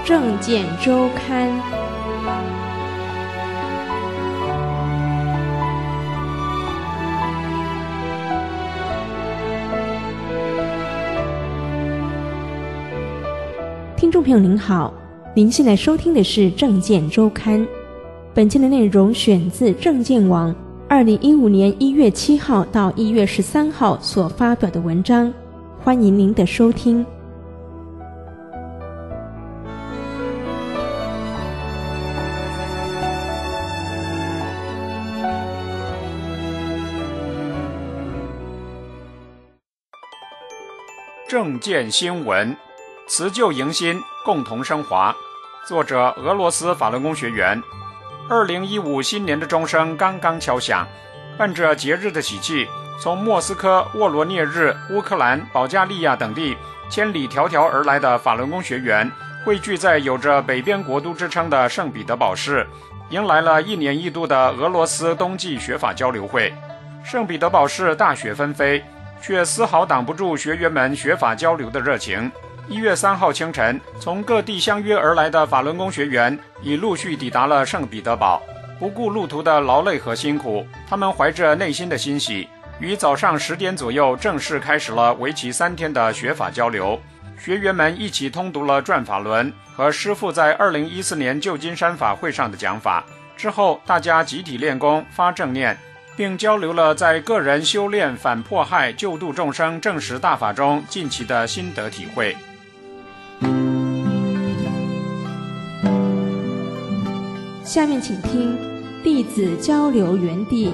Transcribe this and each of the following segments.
政见周刊》。听众朋友您好，您现在收听的是《政见周刊》，本期的内容选自政见网2015年1月7号到1月13号所发表的文章，欢迎您的收听。 政见新闻，辞旧迎新，共同升华。作者俄罗斯法轮功学员。2015新年的钟声刚刚敲响，伴着节日的喜气，从莫斯科、沃罗涅日、乌克兰、保加利亚等地千里迢迢而来的法轮功学员汇聚在有着北边国都之称的圣彼得堡市，迎来了1年1度的俄罗斯冬季学法交流会。圣彼得堡市大雪纷飞，却丝毫挡不住学员们学法交流的热情。1月3号清晨，从各地相约而来的法轮功学员已陆续抵达了圣彼得堡。不顾路途的劳累和辛苦，他们怀着内心的欣喜，于早上10点左右正式开始了为期3天的学法交流。学员们一起通读了《转法轮》和师父在2014年旧金山法会上的讲法。之后，大家集体练功、发正念，并交流了在个人修炼反迫害、救度众生正实大法中近期的心得体会。 下面请听弟子交流园地。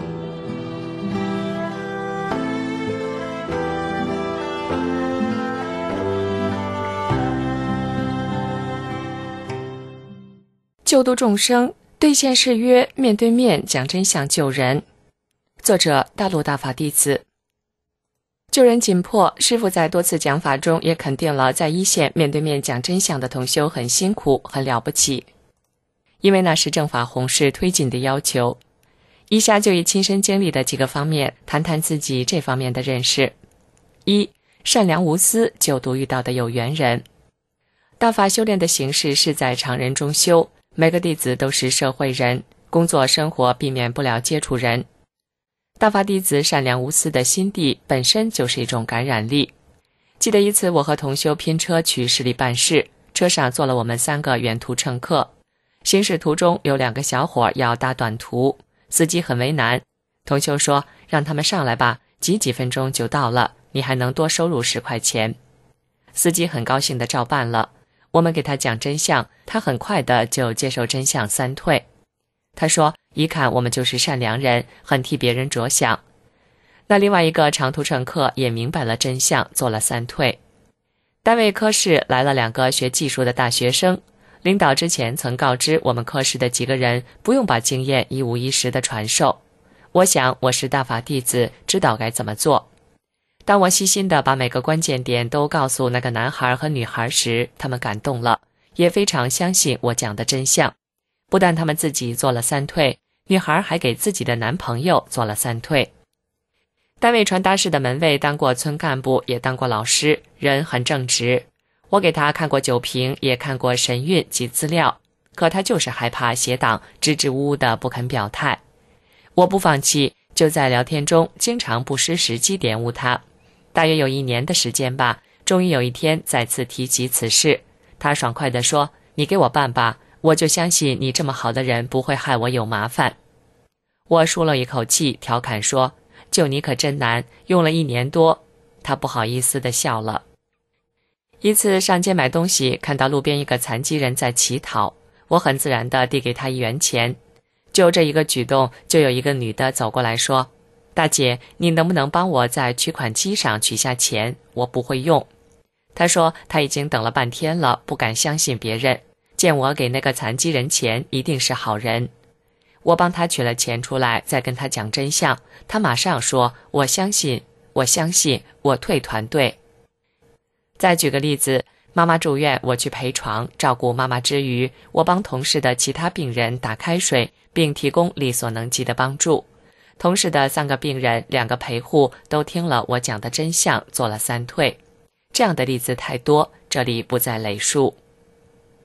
救度众生，兑现誓约，面对面讲真相救人。作者大陆大法弟子。救人紧迫，师父在多次讲法中也肯定了在一线面对面讲真相的同修很辛苦，很了不起，因为那是正法弘誓推进的要求。以下就以亲身经历的几个方面谈谈自己这方面的认识。1. 善良无私，救度遇到的有缘人。大法修炼的形式是在常人中修，每个弟子都是社会人，工作生活避免不了接触人。大法弟子善良无私的心地本身就是一种感染力。记得一次我和同修拼车去市里办事，车上坐了我们3个远途乘客。行驶途中有2个小伙要搭短途，司机很为难。同修说让他们上来吧，几分钟就到了，你还能多收入10块钱。司机很高兴地照办了。我们给他讲真相，他很快的就接受真相3退。他说一看我们就是善良人，很替别人着想。那另外一个长途乘客也明白了真相，做了3退。单位科室来了2个学技术的大学生，领导之前曾告知我们科室的几个人不用把经验一五一十的传授。我想我是大法弟子，知道该怎么做。当我细心地把每个关键点都告诉那个男孩和女孩时，他们感动了，也非常相信我讲的真相。不但他们自己做了3退，女孩还给自己的男朋友做了3退。单位传达室的门卫当过村干部，也当过老师，人很正直。我给他看过酒瓶，也看过神韵及资料，可他就是害怕邪党，支支吾吾的不肯表态。我不放弃，就在聊天中经常不失时机点悟他。大约有1年的时间吧，终于有一天再次提及此事，他爽快地说，你给我办吧，我就相信你这么好的人不会害我有麻烦。我舒了一口气，调侃说，救你可真难，用了1年多。他不好意思地笑了。一次上街买东西，看到路边一个残疾人在乞讨，我很自然地递给他1元钱。就这一个举动，就有一个女的走过来说，大姐，你能不能帮我在取款机上取下钱，我不会用。她说她已经等了半天了，不敢相信别人，见我给那个残疾人钱，一定是好人。我帮他取了钱出来，再跟他讲真相，他马上说，我相信，我退团队。再举个例子，妈妈住院，我去陪床照顾妈妈之余，我帮同事的其他病人打开水，并提供力所能及的帮助。同事的3个病人，2个陪护都听了我讲的真相，做了3退。这样的例子太多，这里不再累述。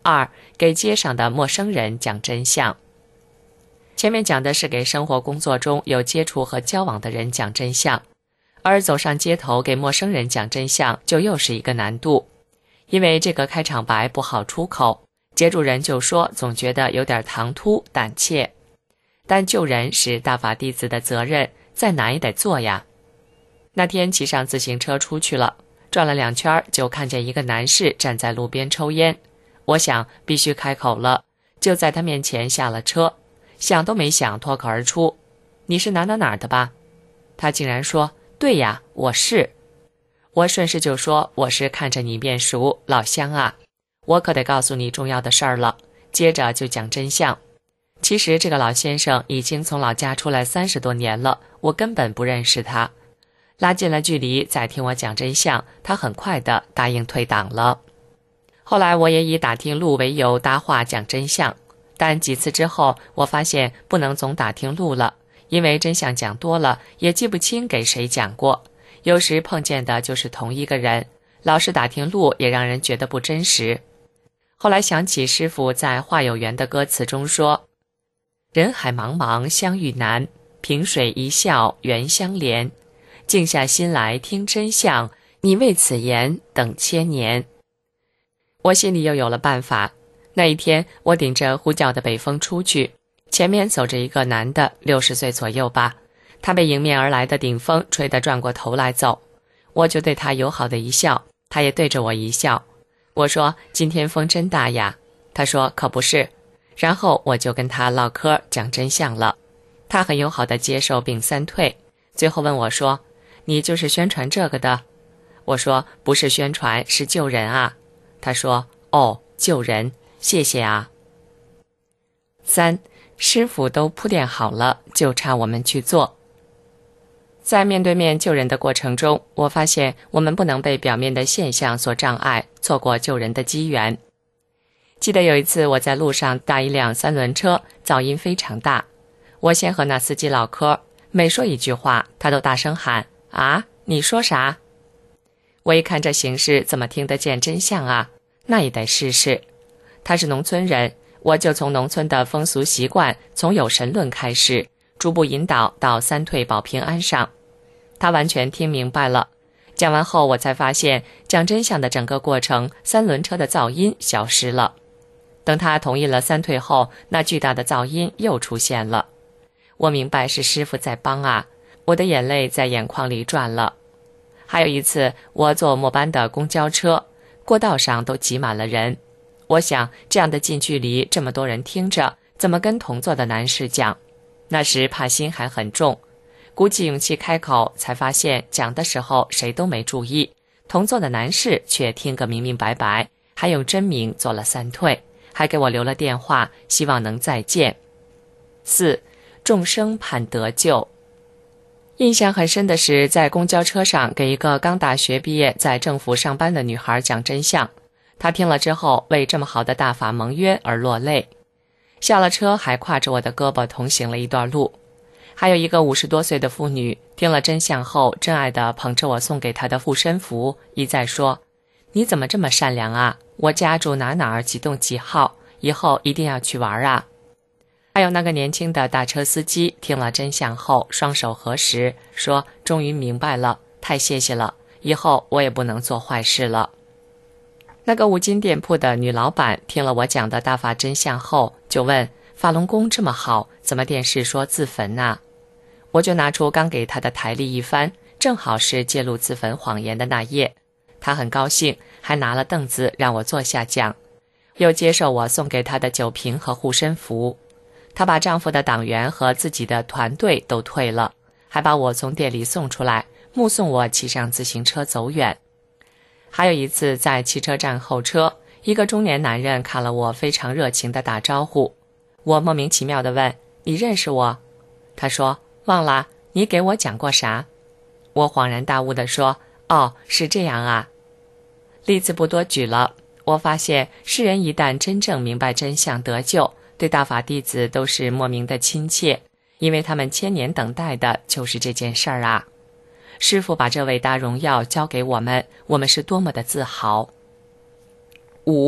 2. 给街上的陌生人讲真相。前面讲的是给生活工作中有接触和交往的人讲真相，而走上街头给陌生人讲真相就又是一个难度，因为这个开场白不好出口，接住人就说总觉得有点唐突胆怯，但救人是大法弟子的责任，再难也得做呀。那天骑上自行车出去了，转了2圈就看见一个男士站在路边抽烟，我想必须开口了，就在他面前下了车，想都没想脱口而出：你是哪儿的吧？他竟然说：对呀，我是。我顺势就说：我是看着你面熟，老乡啊，我可得告诉你重要的事儿了。接着就讲真相。其实这个老先生已经从老家出来30多年了，我根本不认识他。拉近了距离再听我讲真相，他很快地答应退党了。后来我也以打听路为由搭话讲真相，但几次之后我发现不能总打听路了，因为真相讲多了也记不清给谁讲过，有时碰见的就是同一个人，老是打听路也让人觉得不真实。后来想起师父在《话有缘》的歌词中说：人海茫茫相遇难，萍水一笑缘相连，静下心来听真相，你为此言等千年。我心里又有了办法。那一天我顶着呼啸的北风出去，前面走着一个男的，60岁左右吧，他被迎面而来的顶风吹得转过头来走，我就对他友好的一笑，他也对着我一笑。我说：今天风真大呀。他说：可不是。然后我就跟他唠嗑讲真相了，他很友好地接受并3退，最后问我说：你就是宣传这个的？我说：不是宣传，是救人啊。他说：哦，救人，谢谢啊。3. 师傅都铺垫好了，就差我们去做。在面对面救人的过程中，我发现我们不能被表面的现象所障碍，错过救人的机缘。记得有一次我在路上搭一辆3轮车，噪音非常大，我先和那司机唠嗑，每说一句话他都大声喊：啊，你说啥？我一看这形势怎么听得见真相啊，那也得试试。他是农村人，我就从农村的风俗习惯，从有神论开始，逐步引导到3退保平安上。他完全听明白了。讲完后我才发现，讲真相的整个过程，3轮车的噪音消失了。等他同意了3退后，那巨大的噪音又出现了。我明白是师父在帮啊，我的眼泪在眼眶里转了。还有一次，我坐末班的公交车，过道上都挤满了人。我想，这样的近距离，这么多人听着，怎么跟同座的男士讲？那时怕心还很重，鼓起勇气开口，才发现讲的时候谁都没注意，同座的男士却听个明明白白，还用真名做了3退，还给我留了电话，希望能再见。4. 众生盼得救。印象很深的是，在公交车上给一个刚大学毕业在政府上班的女孩讲真相，她听了之后为这么好的大法蒙冤而落泪，下了车还挎着我的胳膊同行了一段路。还有一个50多岁的妇女听了真相后，真爱地捧着我送给她的护身符，一再说：你怎么这么善良啊，我家住哪儿几栋几号，以后一定要去玩啊。还有那个年轻的大车司机听了真相后，双手合十说：终于明白了，太谢谢了，以后我也不能做坏事了。那个五金店铺的女老板听了我讲的大法真相后，就问：法轮功这么好，怎么电视说自焚啊？我就拿出刚给她的台历一翻，正好是揭露自焚谎言的那页。她很高兴，还拿了凳子让我坐下讲，又接受我送给她的酒瓶和护身符。她把丈夫的党员和自己的团队都退了，还把我从店里送出来，目送我骑上自行车走远。还有一次在汽车站候车，一个中年男人看了我非常热情地打招呼，我莫名其妙地问：你认识我？他说：忘了，你给我讲过啥？我恍然大悟地说：哦，是这样啊。例子不多举了，我发现世人一旦真正明白真相得救，对大法弟子都是莫名的亲切，因为他们千年等待的就是这件事儿啊。师父把这伟大荣耀交给我们，我们是多么的自豪。5.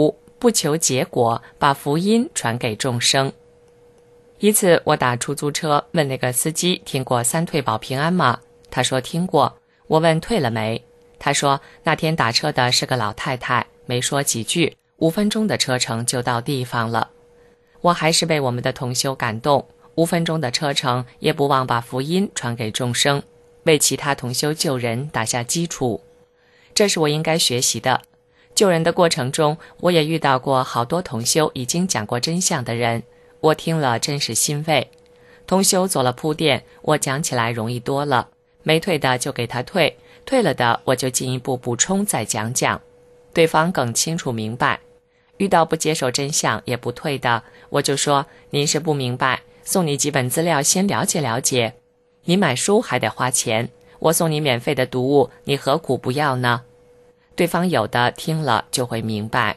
不求结果，把福音传给众生。一次我打出租车，问那个司机听过三退保平安吗？他说听过。我问退了没？他说那天打车的是个老太太，没说几句，5分钟的车程就到地方了。我还是被我们的同修感动，5分钟的车程也不忘把福音传给众生，为其他同修救人打下基础。这是我应该学习的。救人的过程中，我也遇到过好多同修已经讲过真相的人，我听了真是欣慰。同修做了铺垫，我讲起来容易多了，没退的就给他退，退了的我就进一步补充再讲讲，对方更清楚明白。遇到不接受真相也不退的，我就说您是不明白，送你几本资料先了解了解，你买书还得花钱，我送你免费的读物，你何苦不要呢？对方有的听了就会明白。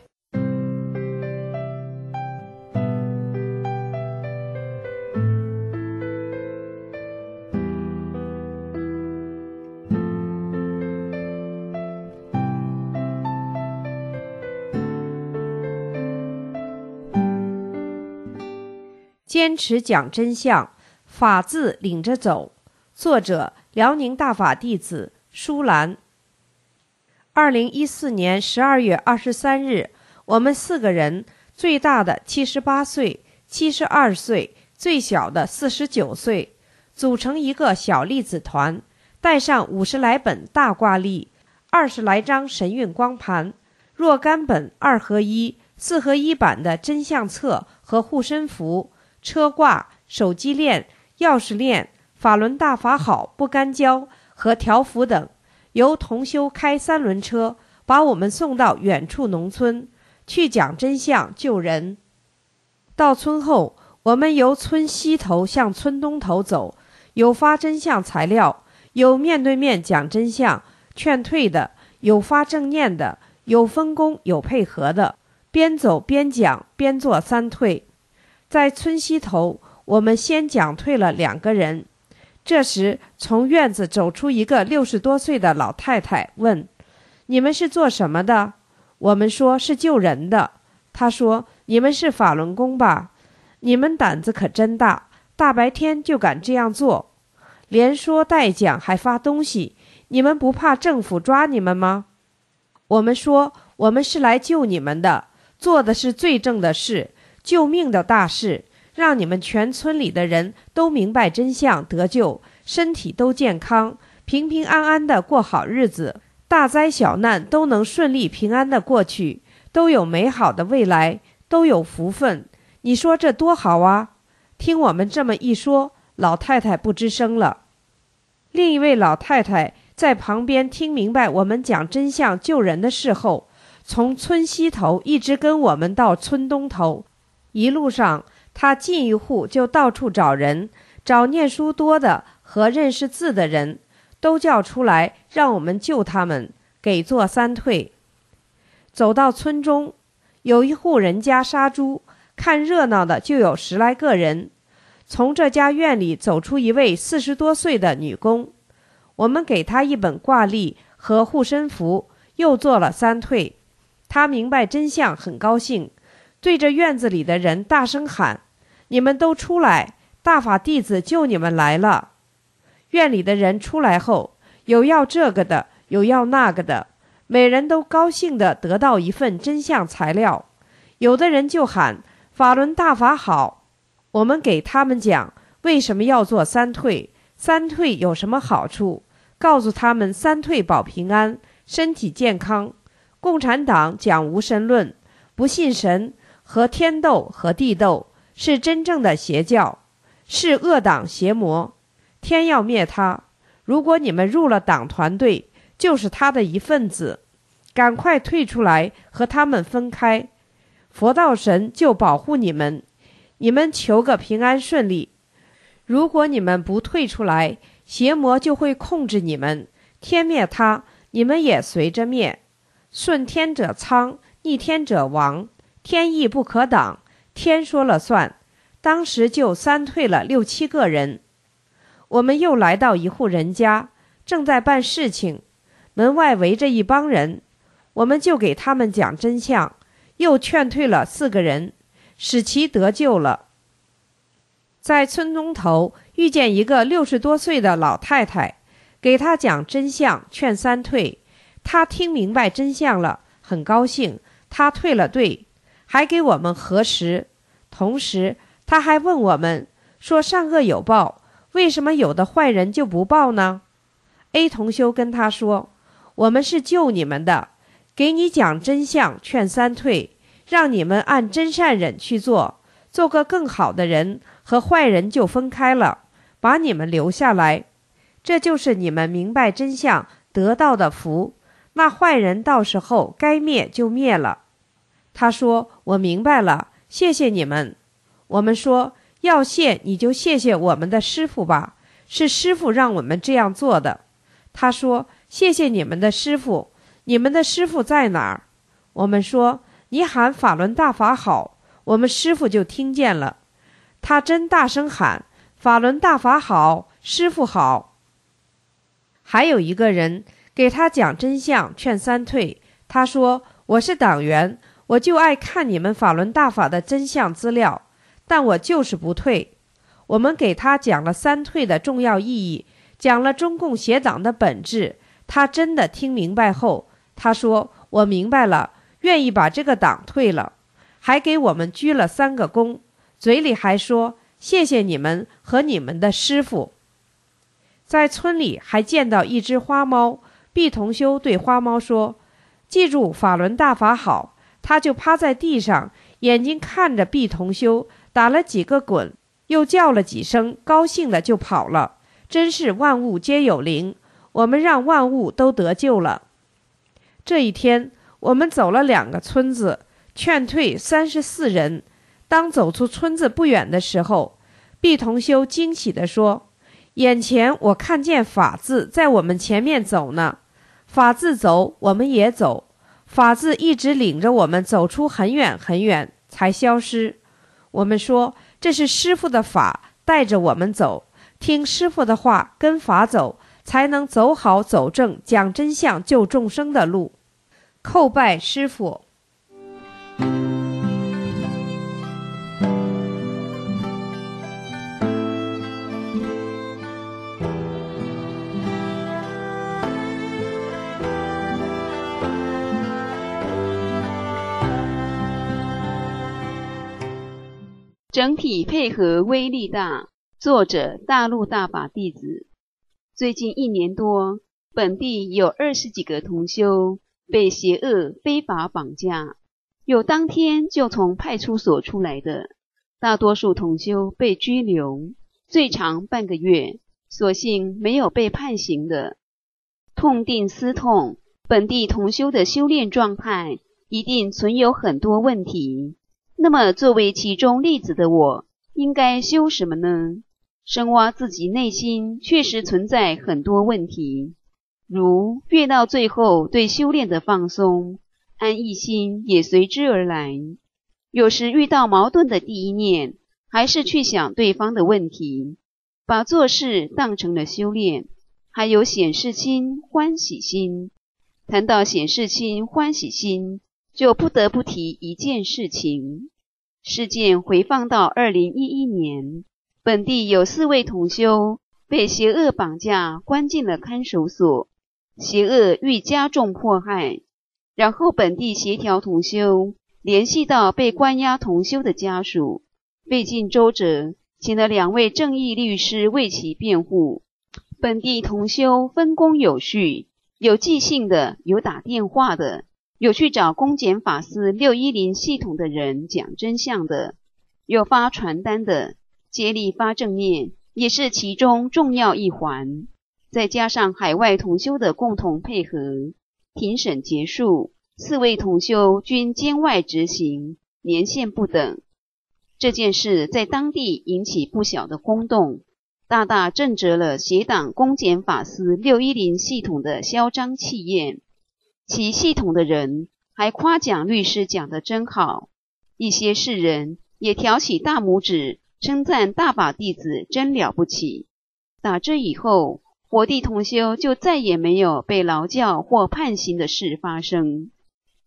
坚持讲真相，法字领着走。作者：辽宁大法弟子舒兰。2014年12月23日，我们4个人，最大的78岁、72岁，最小的49岁，组成一个小粒子团，带上50来本大挂历，20来张神韵光盘，若干本2合1、4合1版的真相册和护身符，车挂、手机链、钥匙链、法轮大法好不干胶和条幅等，由同修开3轮车把我们送到远处农村去讲真相救人。到村后，我们由村西头向村东头走，有发真相材料，有面对面讲真相劝退的，有发正念的，有分工有配合的，边走边讲边做3退。在村西头，我们先讲退了2个人。这时从院子走出一个60多岁的老太太，问：你们是做什么的？我们说是救人的。她说：你们是法轮功吧？你们胆子可真大，大白天就敢这样做，连说带讲还发东西，你们不怕政府抓你们吗？我们说我们是来救你们的，做的是最正的事，救命的大事，让你们全村里的人都明白真相得救，身体都健康，平平安安的过好日子，大灾小难都能顺利平安的过去，都有美好的未来，都有福分。你说这多好啊！听我们这么一说，老太太不吱声了。另一位老太太在旁边听明白我们讲真相救人的事后，从村西头一直跟我们到村东头，一路上她进一户就到处找人，找念书多的和认识字的人，都叫出来让我们救他们，给做3退。走到村中，有一户人家杀猪，看热闹的就有10来个人。从这家院里走出一位40多岁的女工，我们给她一本挂历和护身符，又做了3退。她明白真相，很高兴，对着院子里的人大声喊：你们都出来，大法弟子救你们来了。院里的人出来后，有要这个的，有要那个的，每人都高兴地得到一份真相材料。有的人就喊法轮大法好，我们给他们讲为什么要做3退，3退有什么好处，告诉他们3退保平安，身体健康。共产党讲无神论，不信神和天斗和地斗，是真正的邪教，是恶党邪魔，天要灭他。如果你们入了党团队，就是他的一份子，赶快退出来和他们分开，佛道神就保护你们，你们求个平安顺利。如果你们不退出来，邪魔就会控制你们，天灭他，你们也随着灭。顺天者昌，逆天者亡，天意不可挡，天说了算。当时就3退了6、7个人。我们又来到一户人家，正在办事情，门外围着一帮人，我们就给他们讲真相， 又劝退了4个人，使其得救了。在村东头遇见一个60多岁的老太太，给她讲真相，劝3退。她听明白真相了，很高兴，她退了队，还给我们核实。同时她还问我们说，善恶有报，为什么有的坏人就不报呢？ A 同修跟他说，我们是救你们的，给你讲真相，劝3退，让你们按真善忍去做，做个更好的人，和坏人就分开了，把你们留下来。这就是你们明白真相得到的福，那坏人到时候该灭就灭了。他说，我明白了，谢谢你们。我们说，要谢你就谢谢我们的师父吧，是师父让我们这样做的。他说，谢谢你们的师父，你们的师父在哪儿？我们说，你喊法轮大法好，我们师父就听见了。他真大声喊，法轮大法好，师父好。还有一个人给他讲真相，劝3退。他说，我是党员，我就爱看你们法轮大法的真相资料，但我就是不退。我们给他讲了3退的重要意义，讲了中共邪党的本质。他真的听明白后，他说，我明白了，愿意把这个党退了，还给我们鞠了3个躬，嘴里还说，谢谢你们和你们的师父。在村里还见到一只花猫，毕同修对花猫说，记住法轮大法好。他就趴在地上，眼睛看着毕同修，打了几个滚，又叫了几声，高兴的就跑了。真是万物皆有灵，我们让万物都得救了。这一天我们走了2个村子，劝退34人。当走出村子不远的时候，毕同修惊喜地说，眼前我看见法字在我们前面走呢，法字走我们也走，法字一直领着我们走出很远很远才消失。我们说，这是师父的法带着我们走，听师父的话，跟法走，才能走好走正，讲真相救众生的路。叩拜师父。 整体配合威力大，作者大陆大法弟子。最近1年多，本地有20几个同修被邪恶非法绑架，有当天就从派出所出来的，大多数同修被拘留，最长半个月，所幸没有被判刑的。痛定思痛，本地同修的修炼状态一定存有很多问题。那么作为其中例子的我，应该修什么呢？深挖自己内心确实存在很多问题，如越到最后对修炼的放松，安逸心也随之而来。有时遇到矛盾的第一念，还是去想对方的问题，把做事当成了修炼。还有显示心、欢喜心。谈到显示心、欢喜心，就不得不提一件事情。事件回放到2011年，本地有4位同修被邪恶绑架，关进了看守所，邪恶欲加重迫害。然后本地协调同修联系到被关押同修的家属，费尽周折，请了2位正义律师为其辩护。本地同修分工有序，有寄信的，有打电话的，有去找公检法司610系统的人讲真相的，有发传单的，接力发正念也是其中重要一环。再加上海外同修的共同配合，庭审结束，4位同修均监外执行，年限不等。这件事在当地引起不小的轰动，大大震慑了邪党公检法司610系统的嚣张气焰。其系统的人还夸奖律师讲得真好，一些世人也挑起大拇指，称赞大法弟子真了不起。打这以后，火地同修就再也没有被劳教或判刑的事发生。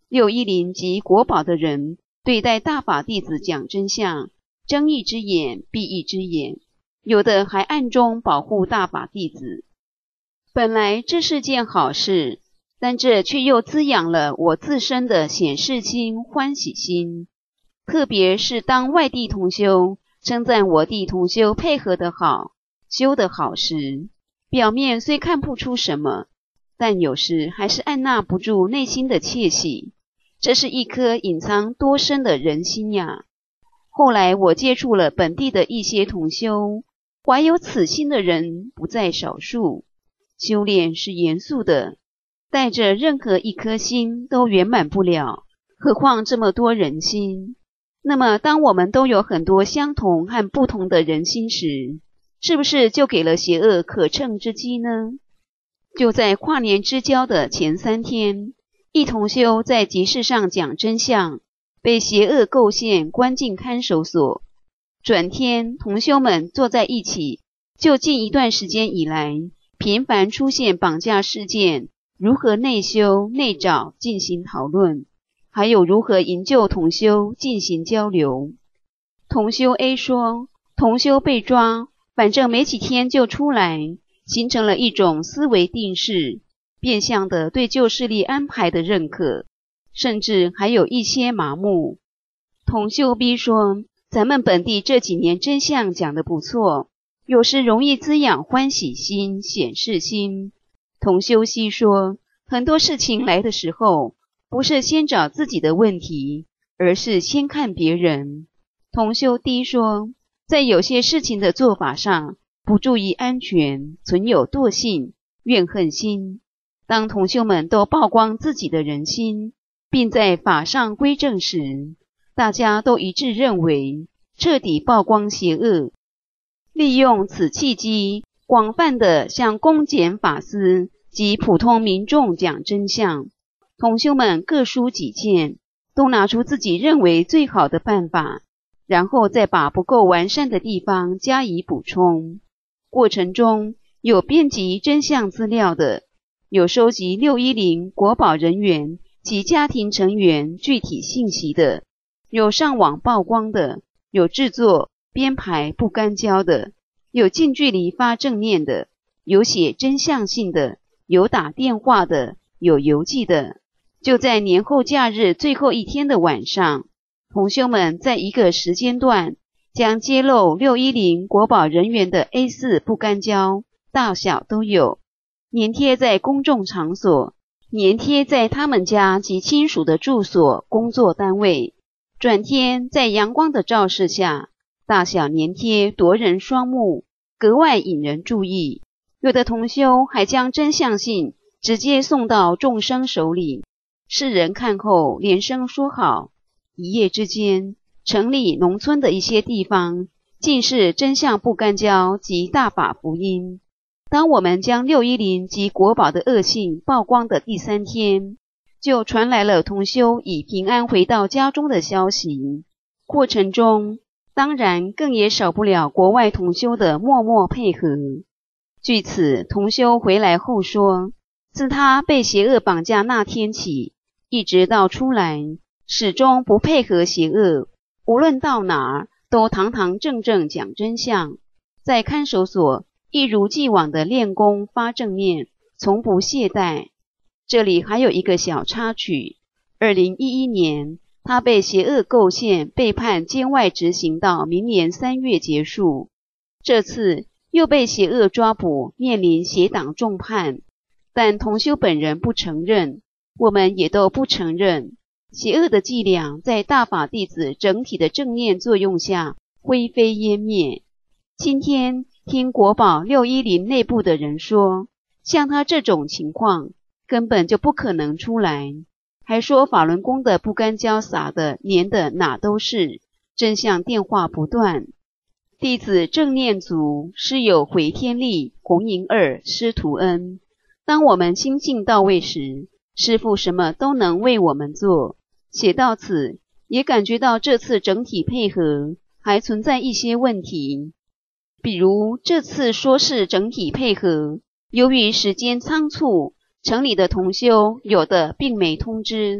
610及国宝的人对待大法弟子讲真相，睁一只眼闭一只眼，有的还暗中保护大法弟子。本来这是件好事，但这却又滋养了我自身的显示心、欢喜心。特别是当外地同修称赞我弟同修配合得好、修得好时，表面虽看不出什么，但有时还是按捺不住内心的窃喜。这是一颗隐藏多深的人心呀！后来我接触了本地的一些同修，怀有此心的人不在少数。修炼是严肃的，带着任何一颗心都圆满不了，何况这么多人心。那么当我们都有很多相同和不同的人心时，是不是就给了邪恶可乘之机呢？就在跨年之交的前3天，一同修在集市上讲真相，被邪恶构陷关进看守所。转天同修们坐在一起，就近一段时间以来频繁出现绑架事件，如何内修内找进行讨论，还有如何营救同修进行交流。同修 A 说，同修被抓，反正没几天就出来，形成了一种思维定式，变相的对旧势力安排的认可，甚至还有一些麻木。同修 B 说，咱们本地这几年真相讲得不错，有时容易滋养欢喜心、显示心。同修 C 说，很多事情来的时候，不是先找自己的问题，而是先看别人。同修 D 说，在有些事情的做法上，不注意安全，存有惰性、怨恨心。当同修们都曝光自己的人心，并在法上归正时，大家都一致认为彻底曝光邪恶，利用此契机，广泛地向公检法师及普通民众讲真相。同修们各抒己见，都拿出自己认为最好的办法，然后再把不够完善的地方加以补充。过程中有编辑真相资料的，有收集610国保人员及家庭成员具体信息的，有上网曝光的，有制作编排不干胶的，有近距离发正念的，有写真相性的，有打电话的，有邮寄的。就在年后假日最后一天的晚上，同修们在一个时间段将揭露610国保人员的 A4 不干胶大小都有，粘贴在公众场所，粘贴在他们家及亲属的住所、工作单位，转天在阳光的照射下，大小粘贴夺人双目，格外引人注意。有的同修还将真相信直接送到众生手里，世人看后连声说好。一夜之间，城里农村的一些地方尽是真相不干胶及大法福音。当我们将610及国保的恶性曝光的第3天，就传来了同修已平安回到家中的消息。过程中当然更也少不了国外同修的默默配合。据此，同修回来后说，自他被邪恶绑架那天起，一直到出来，始终不配合邪恶，无论到哪儿都堂堂正正讲真相，在看守所一如既往的练功发正念，从不懈怠。这里还有一个小插曲，2011年他被邪恶构陷，被判监外执行到明年3月结束。这次又被邪恶抓捕，面临邪党重判，但同修本人不承认，我们也都不承认。邪恶的伎俩在大法弟子整体的正念作用下灰飞烟灭。今天听国保610内部的人说，像他这种情况根本就不可能出来，还说法轮功的不干胶撒的粘的哪都是，真相电话不断。弟子正念足，师有回天力，弘迎二师徒恩。当我们心性到位时，师父什么都能为我们做。写到此，也感觉到这次整体配合还存在一些问题，比如这次说是整体配合，由于时间仓促，城里的同修有的并没通知，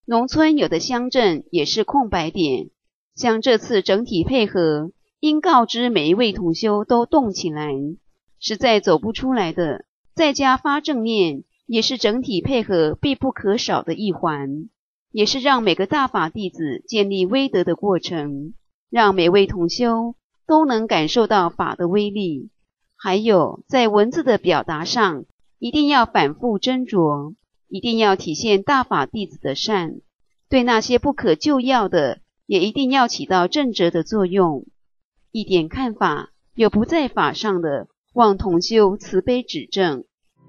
农村有的乡镇也是空白点，像这次整体配合，应告知每一位同修都动起来，实在走不出来的，在家发正念，也是整体配合必不可少的一环，也是让每个大法弟子建立威德的过程，让每位同修都能感受到法的威力。还有在文字的表达上，一定要反复斟酌，一定要体现大法弟子的善，对那些不可救药的，也一定要起到正折的作用。一点看法有不在法上的，望同修慈悲指正。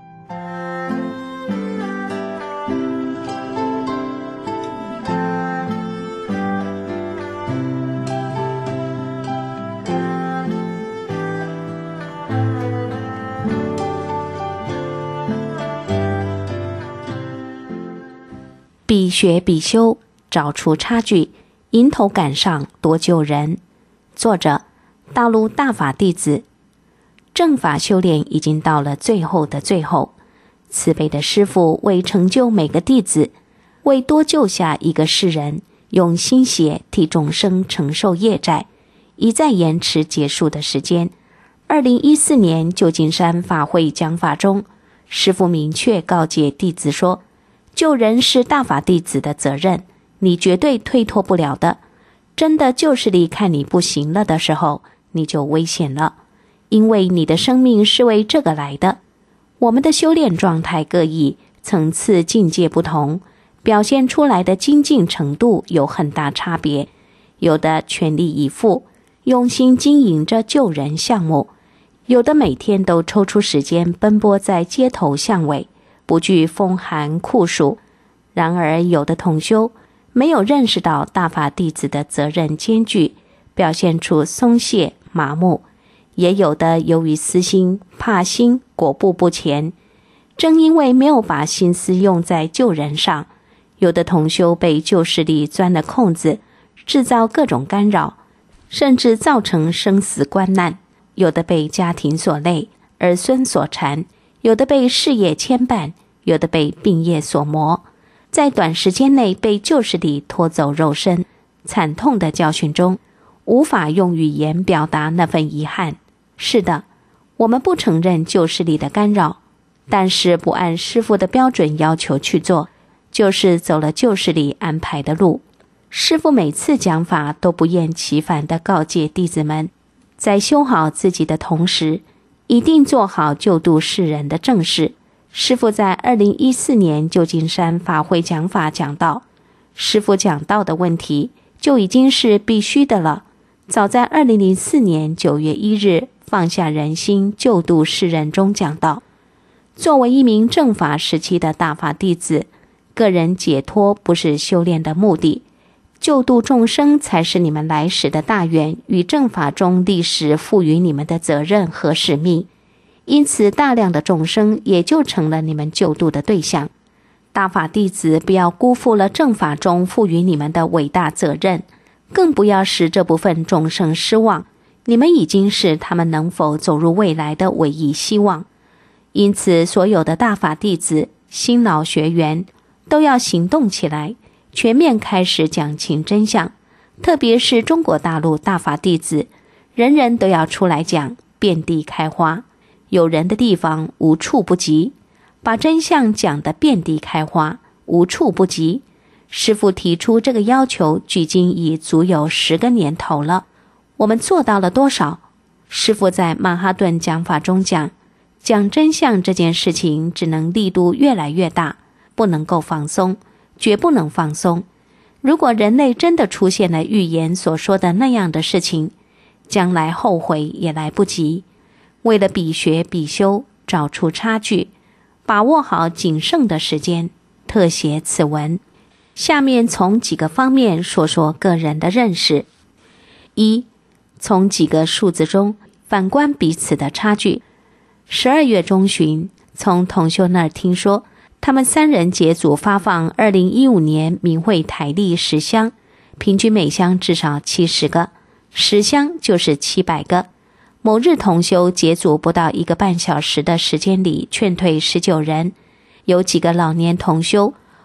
必学必修，找出差距，迎头赶上，多救人。作者：大陆大法弟子。正法修炼已经到了最后的最后，慈悲的师父为成就每个弟子，为多救下一个世人，用心血替众生承受业债，一再延迟结束的时间。2014年旧金山法会讲法中，师父明确告诫弟子说，救人是大法弟子的责任，你绝对推脱不了的。真的旧势力看你不行了的时候，你就危险了，因为你的生命是为这个来的。我们的修炼状态各异，层次境界不同，表现出来的精进程度有很大差别。有的全力以赴，用心经营着救人项目，有的每天都抽出时间奔波在街头巷尾，不惧风寒酷暑。然而有的同修没有认识到大法弟子的责任艰巨，表现出松懈麻木，也有的由于私心怕心果步不前。正因为没有把心思用在救人上，有的同修被旧势力钻了空子，制造各种干扰，甚至造成生死关难。有的被家庭所累，儿孙所缠，有的被事业牵绊，有的被病业所磨，在短时间内被旧势力拖走肉身。惨痛的教训中，无法用语言表达那份遗憾。是的，我们不承认旧势力的干扰，但是不按师父的标准要求去做，就是走了旧势力安排的路。师父每次讲法都不厌其烦地告诫弟子们，在修好自己的同时，一定做好救度世人的正事。师父在2014年旧金山法会讲法讲到，师父讲到的问题就已经是必须的了。早在2004年9月1日放下人心救度世人中讲到，作为一名正法时期的大法弟子，个人解脱不是修炼的目的，救度众生才是你们来时的大愿与正法中历史赋予你们的责任和使命。因此大量的众生也就成了你们救度的对象。大法弟子不要辜负了正法中赋予你们的伟大责任，更不要使这部分众生失望，你们已经是他们能否走入未来的唯一希望。因此所有的大法弟子新老学员都要行动起来，全面开始讲清真相。特别是中国大陆大法弟子，人人都要出来讲，遍地开花，有人的地方无处不及，把真相讲得遍地开花，无处不及。师父提出这个要求距今已足有10个年头了，我们做到了多少？师父在曼哈顿讲法中讲真相这件事情只能力度越来越大，不能够放松，绝不能放松。如果人类真的出现了预言所说的那样的事情，将来后悔也来不及。为了必学必修，找出差距，把握好仅剩的时间，特写此文。下面从几个方面说说个人的认识。一，从几个数字中反观彼此的差距。12月中旬，从同修那儿听说，他们3人节组发放2015年明慧台历10箱，平均每箱至少70个，10箱就是700个。某日同修节组不到1个半小时的时间里劝退19人，有几个老年同修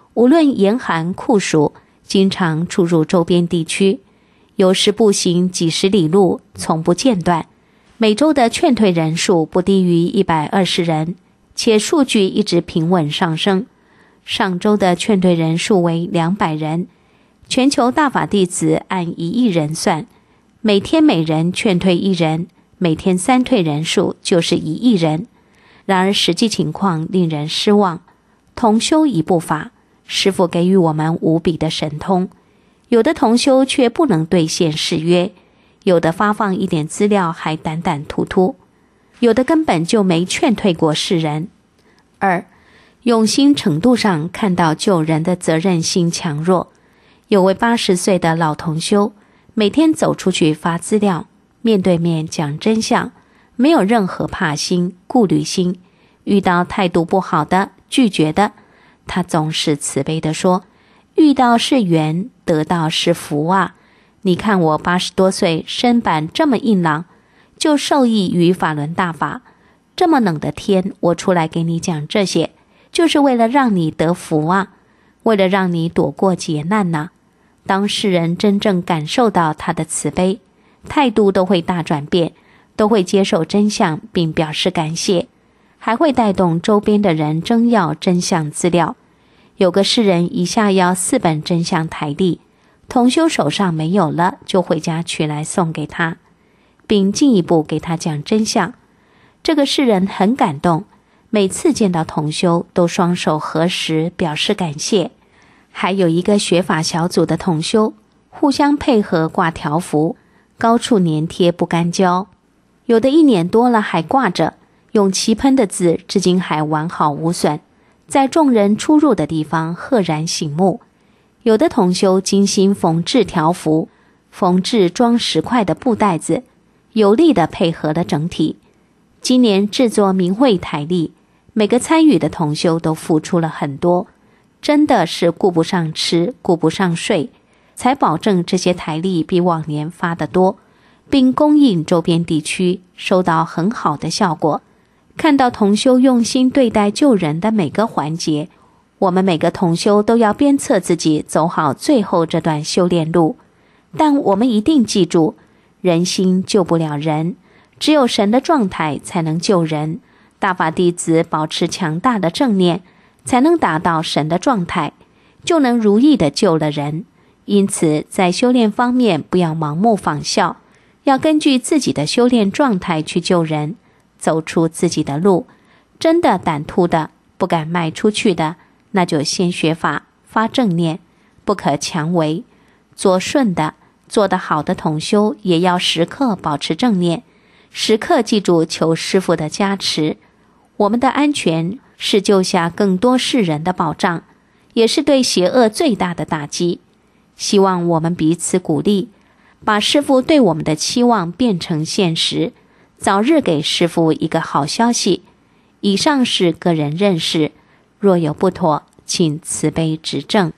无论严寒酷暑，经常出入周边地区，有时步行几十里路，从不间断。每周的劝退人数不低于120人，且数据一直平稳上升。上周的劝退人数为200人，全球大法弟子按1亿人算，每天每人劝退1人，每天3退人数就是1亿人。然而实际情况令人失望，同修一部法，师父给予我们无比的神通，有的同修却不能兑现誓约，有的发放一点资料还胆胆突突，有的根本就没劝退过世人。2. 用心程度上看到救人的责任心强弱。有位80岁的老同修，每天走出去发资料，面对面讲真相，没有任何怕心、顾虑心。遇到态度不好的、拒绝的，他总是慈悲地说：遇到是缘，得到是福啊！你看我80多岁，身板这么硬朗，就受益于法轮大法。这么冷的天，我出来给你讲这些，就是为了让你得福啊，为了让你躲过劫难啊。当世人真正感受到他的慈悲，态度都会大转变，都会接受真相并表示感谢，还会带动周边的人争要真相资料。有个世人一下要4本真相台历，同修手上没有了，就回家取来送给他，并进一步给他讲真相。这个世人很感动，每次见到同修都双手合十表示感谢。还有一个学法小组的同修，互相配合挂条幅，高处粘贴不干胶，有的1年多了还挂着，用漆喷的字至今还完好无损，在众人出入的地方赫然醒目。有的同修精心缝制条幅，缝制装10块的布袋子，有力地配合了整体。今年制作明慧台历，每个参与的同修都付出了很多，真的是顾不上吃，顾不上睡，才保证这些台历比往年发得多，并供应周边地区，收到很好的效果。看到同修用心对待救人的每个环节，我们每个同修都要鞭策自己走好最后这段修炼路。但我们一定记住，人心救不了人，只有神的状态才能救人。大法弟子保持强大的正念，才能达到神的状态，就能如意地救了人。因此在修炼方面不要盲目仿效，要根据自己的修炼状态去救人，走出自己的路。真的胆突的不敢迈出去的，那就先学法，发正念，不可强为。做顺的做得好的同修也要时刻保持正念，时刻记住求师父的加持。我们的安全是救下更多世人的保障，也是对邪恶最大的打击。希望我们彼此鼓励，把师父对我们的期望变成现实，早日给师父一个好消息。以上是个人认识，若有不妥，请慈悲指正。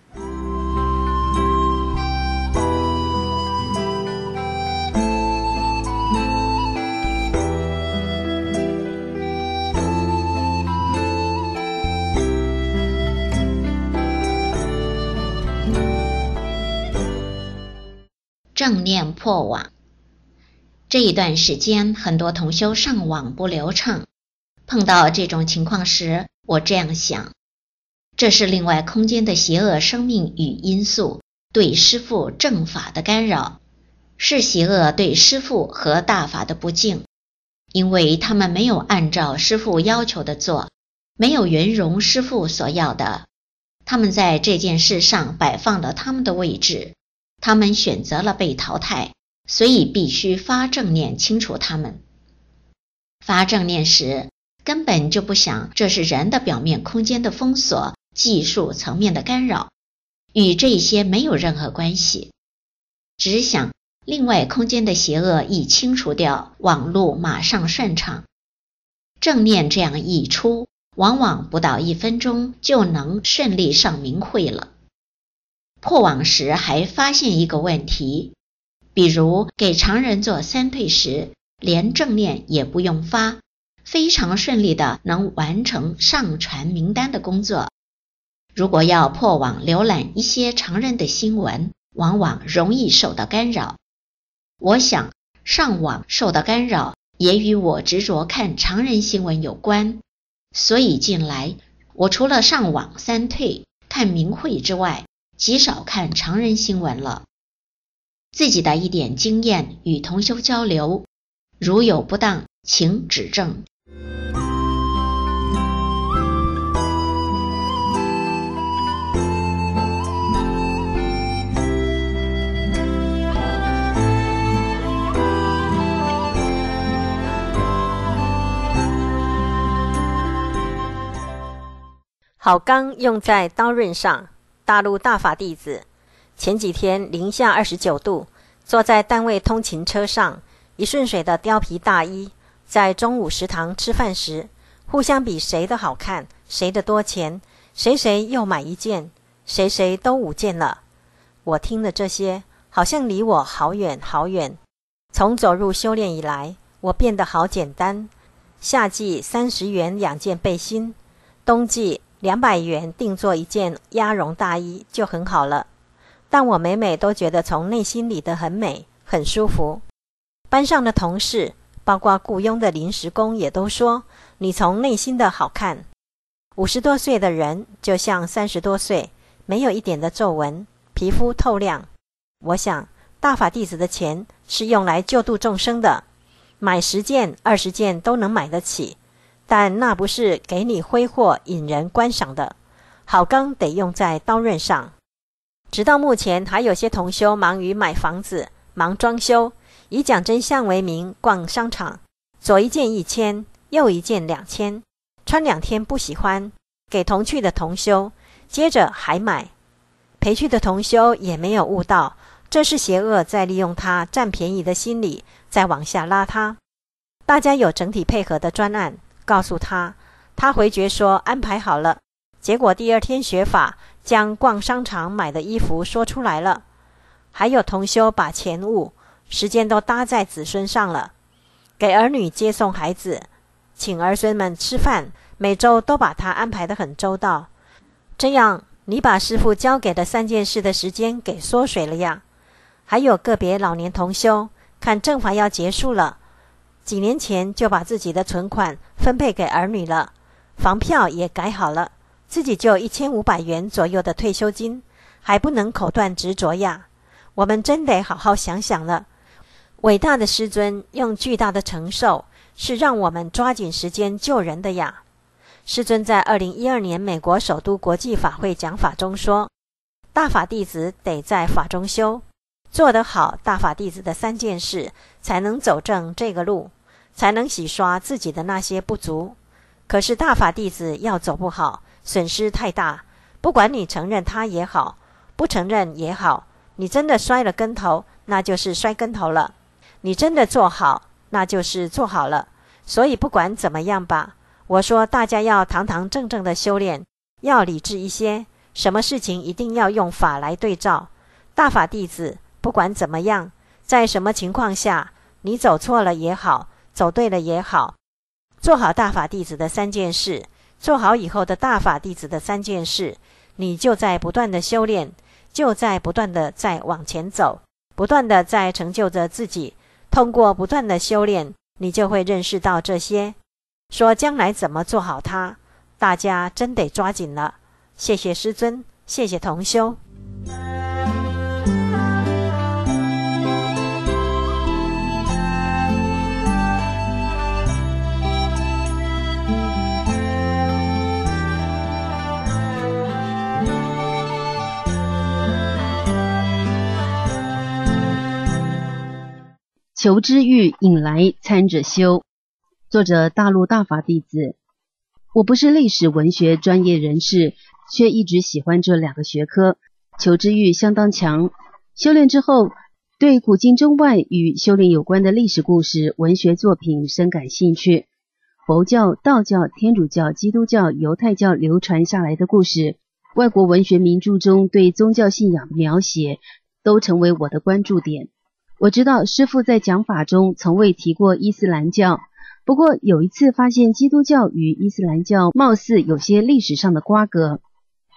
正念破网。这一段时间，很多同修上网不流畅。碰到这种情况时，我这样想：这是另外空间的邪恶生命与因素对师父正法的干扰，是邪恶对师父和大法的不敬，因为他们没有按照师父要求的做，没有圆融师父所要的。他们在这件事上摆放了他们的位置，他们选择了被淘汰，所以必须发正念清除他们。发正念时，根本就不想这是人的表面空间的封锁，技术层面的干扰，与这些没有任何关系，只想另外空间的邪恶一清除掉，网路马上顺畅。正念这样一出，往往不到1分钟就能顺利上明慧了。破网时还发现一个问题，比如给常人做3退时，连正念也不用发，非常顺利的能完成上传名单的工作。 如果要破网浏览一些常人的新闻，往往容易受到干扰。我想上网受到干扰也与我执着看常人新闻有关，所以近来我除了上网三退看明慧之外，极少看常人新闻了。自己的一点经验与同修交流，如有不当，请指正。 好钢用在刀刃上。大陆大法弟子前几天零下29度，坐在单位通勤车上，一顺水的貂皮大衣，在中午食堂吃饭时，互相比谁的好看，谁的多钱，谁又买一件，谁都5件了。我听了这些，好像离我好远好远。从走入修炼以来，我变得好简单。夏季30元2件背心，冬季200元定做一件鸭绒大衣就很好了。但我每每都觉得从内心里的很美，很舒服。班上的同事，包括雇佣的临时工也都说，你从内心的好看。50多岁的人就像30多岁，没有一点的皱纹，皮肤透亮。我想大法弟子的钱是用来救度众生的，买10件20件都能买得起，但那不是给你挥霍引人观赏的。好钢得用在刀刃上。直到目前，还有些同修忙于买房子，忙装修，以讲真相为名逛商场，左一件1000，右一件2000，穿2天不喜欢，给同去的同修，接着还买。陪去的同修也没有悟到，这是邪恶在利用他占便宜的心理，再往下拉他。大家有整体配合的专案，告诉他，他回绝说安排好了，结果第2天学法，将逛商场买的衣服说出来了。还有同修把钱物、时间都搭在子孙上了，给儿女接送孩子，请儿孙们吃饭，每周都把他安排得很周到。这样你把师父交给的3件事的时间给缩水了呀。还有个别老年同修，看正法要结束了，几年前就把自己的存款分配给儿女了，房票也改好了，自己就1500元左右的退休金，还不能口断执着呀。我们真得好好想想了。伟大的师尊用巨大的承受，是让我们抓紧时间救人的呀。师尊在2012年美国首都国际法会讲法中说，大法弟子得在法中修，做得好大法弟子的3件事，才能走正这个路，才能洗刷自己的那些不足。可是大法弟子要走不好，损失太大，不管你承认它也好，不承认也好，你真的摔了跟头，那就是摔跟头了，你真的做好，那就是做好了。所以不管怎么样吧，我说大家要堂堂正正的修炼，要理智一些，什么事情一定要用法来对照。大法弟子不管怎么样，在什么情况下，你走错了也好，走对了也好，做好大法弟子的3件事，做好以后的大法弟子的3件事，你就在不断的修炼，就在不断的在往前走，不断的在成就着自己。通过不断的修炼，你就会认识到这些。说将来怎么做好它，大家真得抓紧了。谢谢师尊，谢谢同修。 求知欲引来参者修，作者大陆大法弟子。我不是历史文学专业人士，却一直喜欢这2个学科，求知欲相当强。修炼之后，对古今中外与修炼有关的历史故事、文学作品深感兴趣。佛教、道教、天主教、基督教、犹太教流传下来的故事，外国文学名著中对宗教信仰的描写，都成为我的关注点。我知道师父在讲法中从未提过伊斯兰教，不过有一次发现基督教与伊斯兰教貌似有些历史上的瓜葛。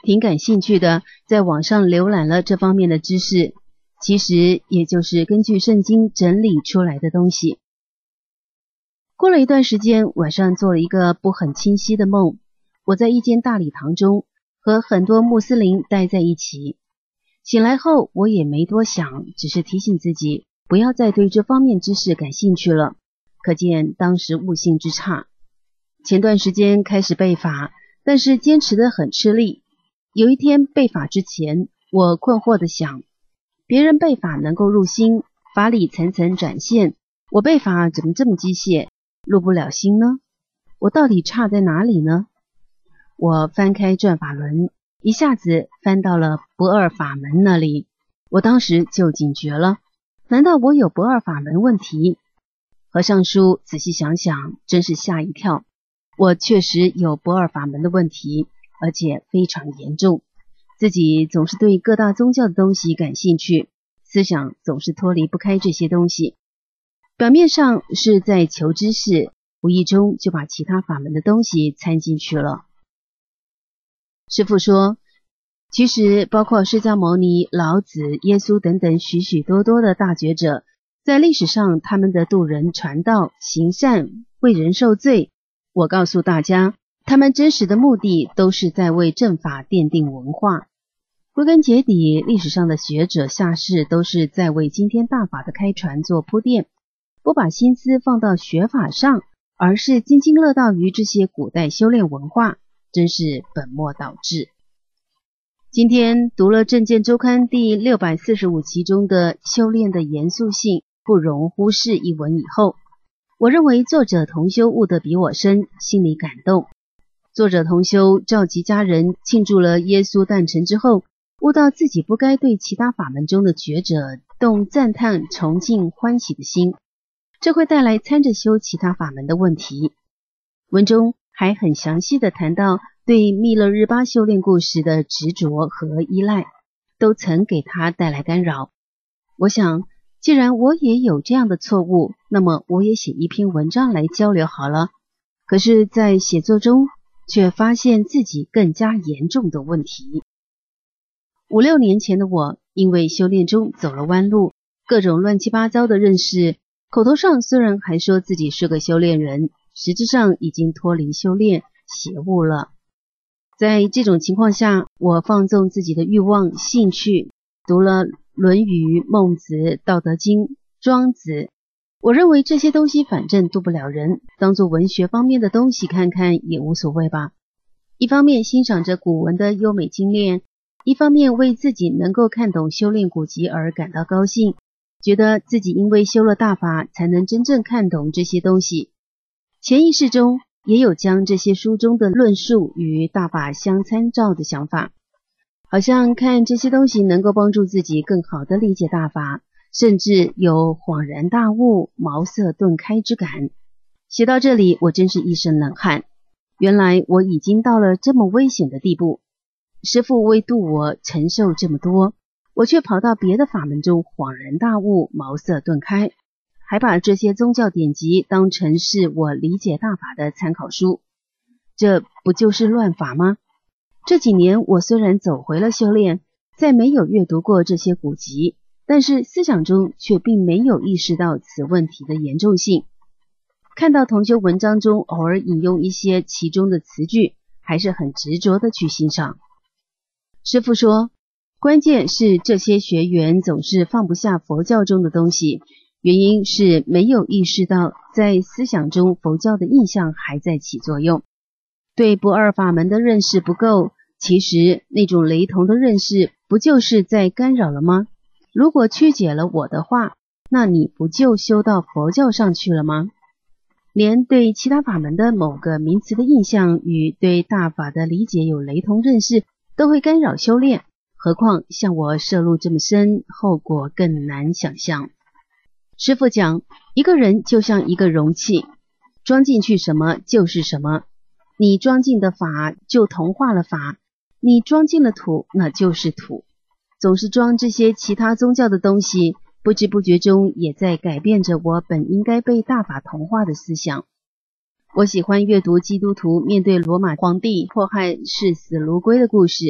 挺感兴趣的，在网上浏览了这方面的知识，其实也就是根据圣经整理出来的东西。过了一段时间，晚上做了一个不很清晰的梦，我在一间大礼堂中和很多穆斯林待在一起。醒来后我也没多想，只是提醒自己不要再对这方面知识感兴趣了，可见当时悟性之差。前段时间开始背法，但是坚持得很吃力。有一天背法之前，我困惑地想，别人背法能够入心，法理层层展现，我背法怎么这么机械，入不了心呢？我到底差在哪里呢？我翻开转法轮，一下子翻到了不二法门那里，我当时就警觉了，难道我有不二法门问题？合上书仔细想想，真是吓一跳，我确实有不二法门的问题，而且非常严重。自己总是对各大宗教的东西感兴趣，思想总是脱离不开这些东西。表面上是在求知识，无意中就把其他法门的东西掺进去了。师父说，其实包括释迦牟尼、老子、耶稣等等许许多多的大觉者，在历史上他们的度人、传道、行善、为人受罪，我告诉大家，他们真实的目的都是在为正法奠定文化。归根结底，历史上的学者下士都是在为今天大法的开传做铺垫，不把心思放到学法上，而是津津乐道于这些古代修炼文化，真是本末倒置。今天读了《正见周刊》第645期中的修炼的严肃性不容忽视一文以后，我认为作者同修悟得比我深，心里感动。作者同修召集家人庆祝了耶稣诞辰之后，悟到自己不该对其他法门中的觉者动赞叹、崇敬、欢喜的心，这会带来参着修其他法门的问题。文中还很详细地谈到对密勒日巴修炼故事的执着和依赖，都曾给他带来干扰。我想，既然我也有这样的错误，那么我也写一篇文章来交流好了。可是在写作中却发现自己更加严重的问题。5、6年前的我，因为修炼中走了弯路，各种乱七八糟的认识，口头上虽然还说自己是个修炼人，实质上已经脱离修炼，邪悟了。在这种情况下，我放纵自己的欲望、兴趣，读了《论语》、孟子、道德经、庄子。我认为这些东西反正渡不了人，当作文学方面的东西看看也无所谓吧。一方面欣赏着古文的优美精炼，一方面为自己能够看懂修炼古籍而感到高兴，觉得自己因为修了大法才能真正看懂这些东西。潜意识中也有将这些书中的论述与大法相参照的想法，好像看这些东西能够帮助自己更好地理解大法，甚至有恍然大悟、茅塞顿开之感。写到这里，我真是一身冷汗，原来我已经到了这么危险的地步。师父为度我承受这么多，我却跑到别的法门中恍然大悟、茅塞顿开，还把这些宗教典籍当成是我理解大法的参考书，这不就是乱法吗？这几年我虽然走回了修炼，再没有阅读过这些古籍，但是思想中却并没有意识到此问题的严重性。看到同修文章中偶尔引用一些其中的词句，还是很执着的去欣赏。师父说，关键是这些学员总是放不下佛教中的东西，原因是没有意识到在思想中佛教的印象还在起作用，对不二法门的认识不够。其实那种雷同的认识不就是在干扰了吗？如果曲解了我的话，那你不就修到佛教上去了吗？连对其他法门的某个名词的印象与对大法的理解有雷同认识，都会干扰修炼，何况像我涉入这么深，后果更难想象。师父讲，一个人就像一个容器，装进去什么就是什么，你装进的法就同化了法，你装进了土，那就是土。总是装这些其他宗教的东西，不知不觉中也在改变着我本应该被大法同化的思想。我喜欢阅读基督徒面对罗马皇帝迫害视死如归的故事，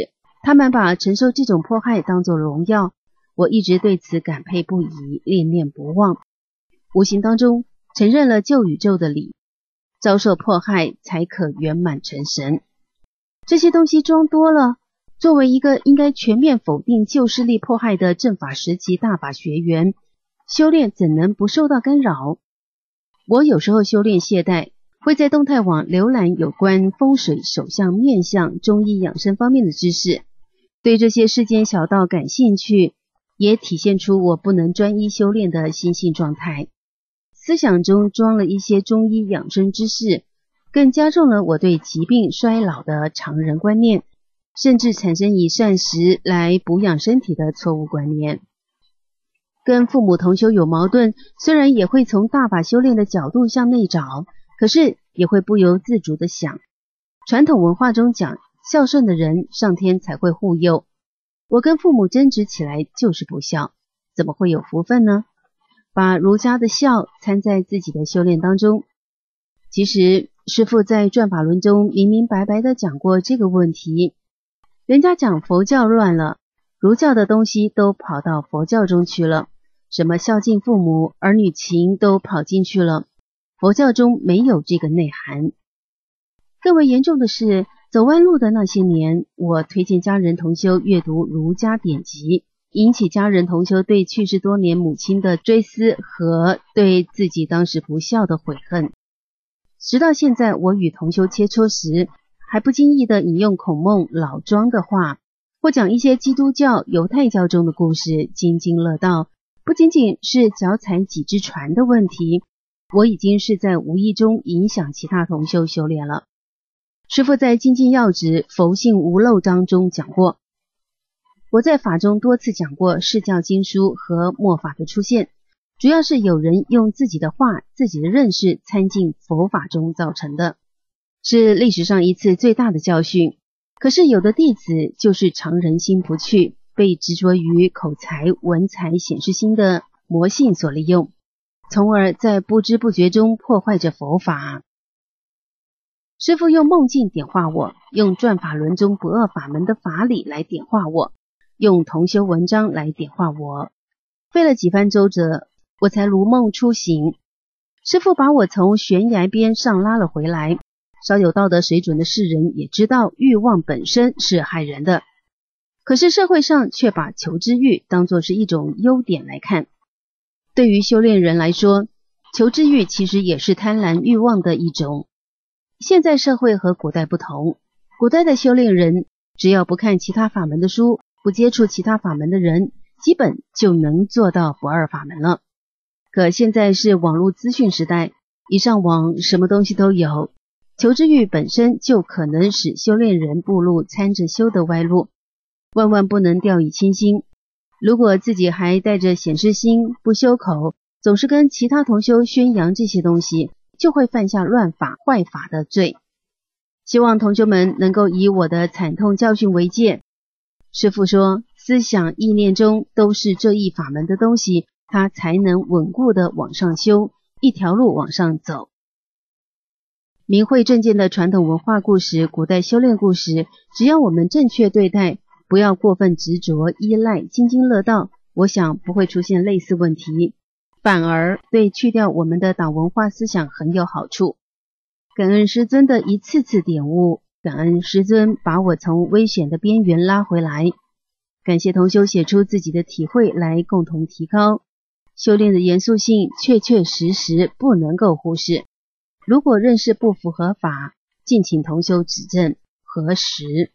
他们把承受这种迫害当作荣耀，我一直对此感佩不已，恋恋不忘。无形当中承认了旧宇宙的理，遭受迫害才可圆满成神。这些东西装多了，作为一个应该全面否定旧势力迫害的正法时期大法学员，修炼怎能不受到干扰？我有时候修炼懈怠，会在动态网浏览有关风水、手相、面相、中医养生方面的知识，对这些世间小道感兴趣，也体现出我不能专一修炼的心性状态。思想中装了一些中医养生知识，更加重了我对疾病衰老的常人观念，甚至产生以膳食来补养身体的错误观念。跟父母同修有矛盾，虽然也会从大法修炼的角度向内找，可是也会不由自主地想，传统文化中讲孝顺的人上天才会护佑，我跟父母争执起来就是不孝，怎么会有福分呢？把儒家的孝参在自己的修炼当中。其实师父在转法轮中明明白白地讲过这个问题，人家讲佛教乱了，儒教的东西都跑到佛教中去了，什么孝敬父母、儿女情都跑进去了，佛教中没有这个内涵。更为严重的是，走弯路的那些年，我推荐家人同修阅读儒家典籍，引起家人同修对去世多年母亲的追思和对自己当时不孝的悔恨。直到现在，我与同修切磋时，还不经意地引用孔孟老庄的话，或讲一些基督教、犹太教中的故事，津津乐道。不仅仅是脚踩几只船的问题，我已经是在无意中影响其他同修修炼了。师父在精进要旨佛性无漏章中讲过，我在法中多次讲过释教经书和末法的出现，主要是有人用自己的话、自己的认识参进佛法中造成的，是历史上一次最大的教训。可是有的弟子就是常人心不去，被执着于口才、文采、显示心的魔性所利用，从而在不知不觉中破坏着佛法。师父用梦境点化我，用转法轮中不二法门的法理来点化我，用同修文章来点化我，费了几番周折，我才如梦初醒。师父把我从悬崖边上拉了回来。稍有道德水准的世人也知道欲望本身是害人的，可是社会上却把求知欲当作是一种优点来看。对于修炼人来说，求知欲其实也是贪婪欲望的一种。现在社会和古代不同，古代的修炼人只要不看其他法门的书，不接触其他法门的人，基本就能做到不二法门了。可现在是网络资讯时代，一上网什么东西都有，求知欲本身就可能使修炼人步入参着修的歪路，万万不能掉以轻心。如果自己还带着显示心，不修口，总是跟其他同修宣扬这些东西，就会犯下乱法坏法的罪。希望同修们能够以我的惨痛教训为戒。师父说，思想意念中都是这一法门的东西，它才能稳固的往上修，一条路往上走。明慧正见的传统文化故事、古代修炼故事，只要我们正确对待，不要过分执着依赖，津津乐道，我想不会出现类似问题，反而对去掉我们的党文化思想很有好处。感恩师尊的一次次点悟，感恩师尊把我从危险的边缘拉回来，感谢同修写出自己的体会来共同提高。修炼的严肃性确确实实不能够忽视，如果认识不符合法，敬请同修指正核实。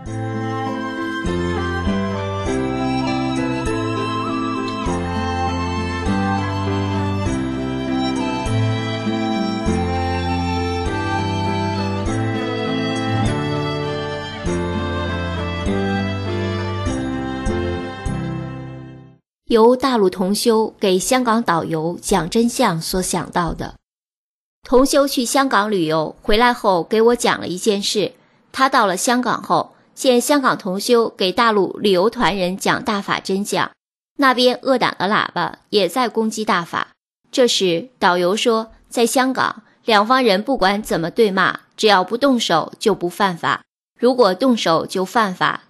由大陆同修给香港导游讲真相所想到的。同修去香港旅游回来后给我讲了一件事，他到了香港后，见香港同修给大陆旅游团人讲大法真相，那边恶党的喇叭也在攻击大法。这时导游说，在香港两方人不管怎么对骂，只要不动手就不犯法，如果动手就犯法，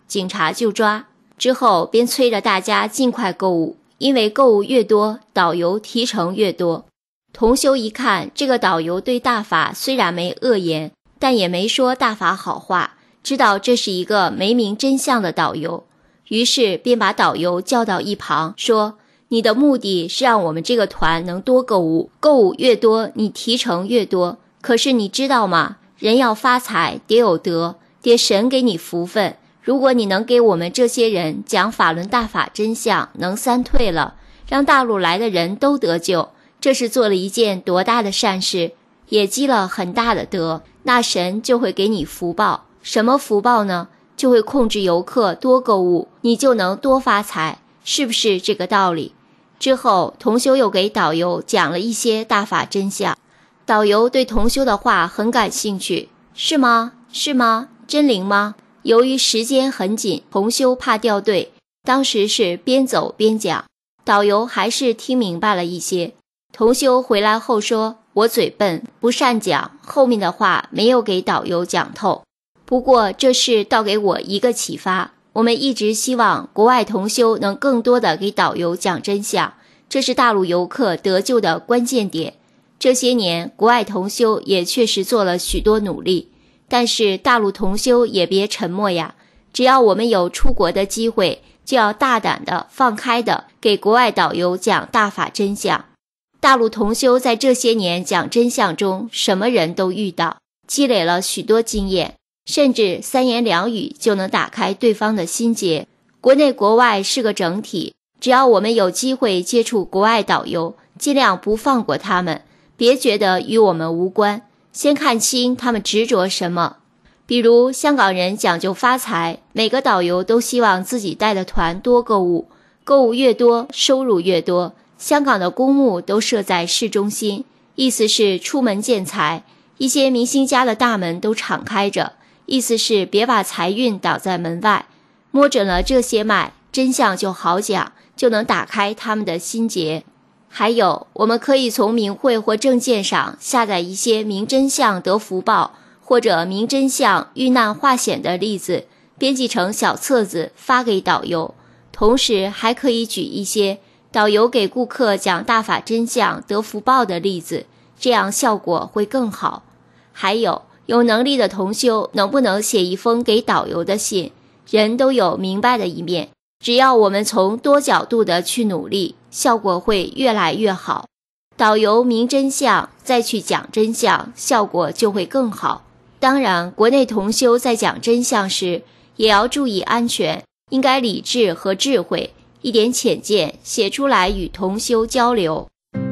警察就抓，之后便催着大家尽快购物，因为购物越多，导游提成越多。同修一看，这个导游对大法虽然没恶言，但也没说大法好话，知道这是一个没明真相的导游，于是便把导游叫到一旁，说：你的目的是让我们这个团能多购物，购物越多，你提成越多。可是你知道吗？人要发财，得有德，得神给你福分。如果你能给我们这些人讲法轮大法真相，能三退了，让大陆来的人都得救，这是做了一件多大的善事，也积了很大的德，那神就会给你福报。什么福报呢？就会控制游客多购物，你就能多发财，是不是这个道理？之后同修又给导游讲了一些大法真相，导游对同修的话很感兴趣。是吗？是吗？真灵吗？由于时间很紧，同修怕掉队，当时是边走边讲，导游还是听明白了一些。同修回来后说，我嘴笨，不善讲，后面的话没有给导游讲透。不过这事倒给我一个启发，我们一直希望国外同修能更多的给导游讲真相，这是大陆游客得救的关键点。这些年国外同修也确实做了许多努力，但是大陆同修也别沉默呀，只要我们有出国的机会，就要大胆的放开的给国外导游讲大法真相。大陆同修在这些年讲真相中，什么人都遇到，积累了许多经验，甚至3言2语就能打开对方的心结。国内国外是个整体，只要我们有机会接触国外导游，尽量不放过他们，别觉得与我们无关，先看清他们执着什么。比如香港人讲究发财，每个导游都希望自己带的团多购物，购物越多，收入越多。香港的公墓都设在市中心，意思是出门见财，一些明星家的大门都敞开着，意思是别把财运挡在门外。摸准了这些脉，真相就好讲，就能打开他们的心结。还有，我们可以从明慧或证件上下载一些明真相得福报，或者明真相遇难化险的例子，编辑成小册子发给导游。同时还可以举一些导游给顾客讲大法真相得福报的例子，这样效果会更好。还有能力的同修能不能写一封给导游的信？人都有明白的一面，只要我们从多角度的去努力，效果会越来越好。导游明真相，再去讲真相，效果就会更好。当然，国内同修在讲真相时，也要注意安全，应该理智和智慧，一点浅见写出来与同修交流。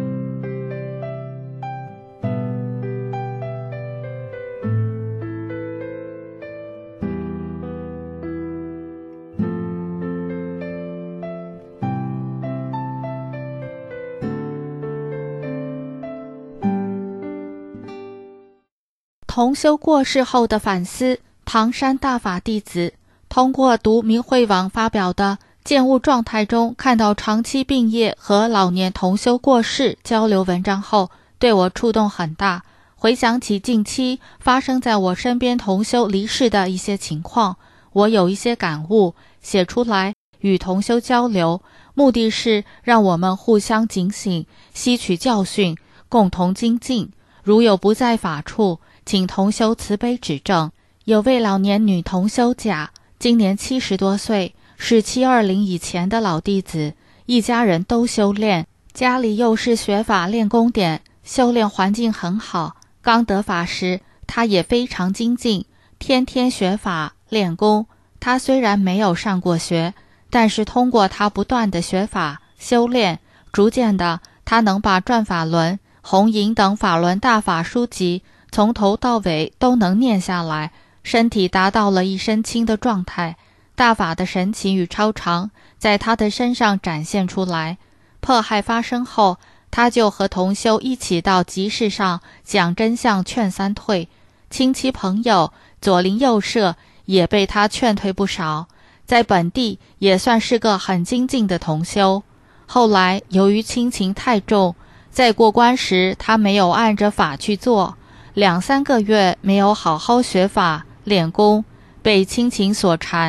同修过世后的反思，唐山大法弟子通过读明慧网发表的见物状态中看到长期病业和老年同修过世交流文章后，对我触动很大。回想起近期发生在我身边同修离世的一些情况，我有一些感悟，写出来与同修交流，目的是让我们互相警醒，吸取教训，共同精进。如有不在法处，请同修慈悲指正。有位老年女同修甲，今年70多岁，是720以前的老弟子，一家人都修炼，家里又是学法练功点，修炼环境很好。刚得法时，他也非常精进，天天学法练功。他虽然没有上过学，但是通过他不断的学法修炼，逐渐的他能把转法轮、红引等法轮大法书籍从头到尾都能念下来，身体达到了一身轻的状态。大法的神奇与超常在他的身上展现出来。迫害发生后，他就和同修一起到集市上讲真相劝三退，亲戚朋友左邻右舍也被他劝退不少，在本地也算是个很精进的同修。后来由于亲情太重，在过关时他没有按着法去做，2-3个月没有好好学法练功，被亲情所缠，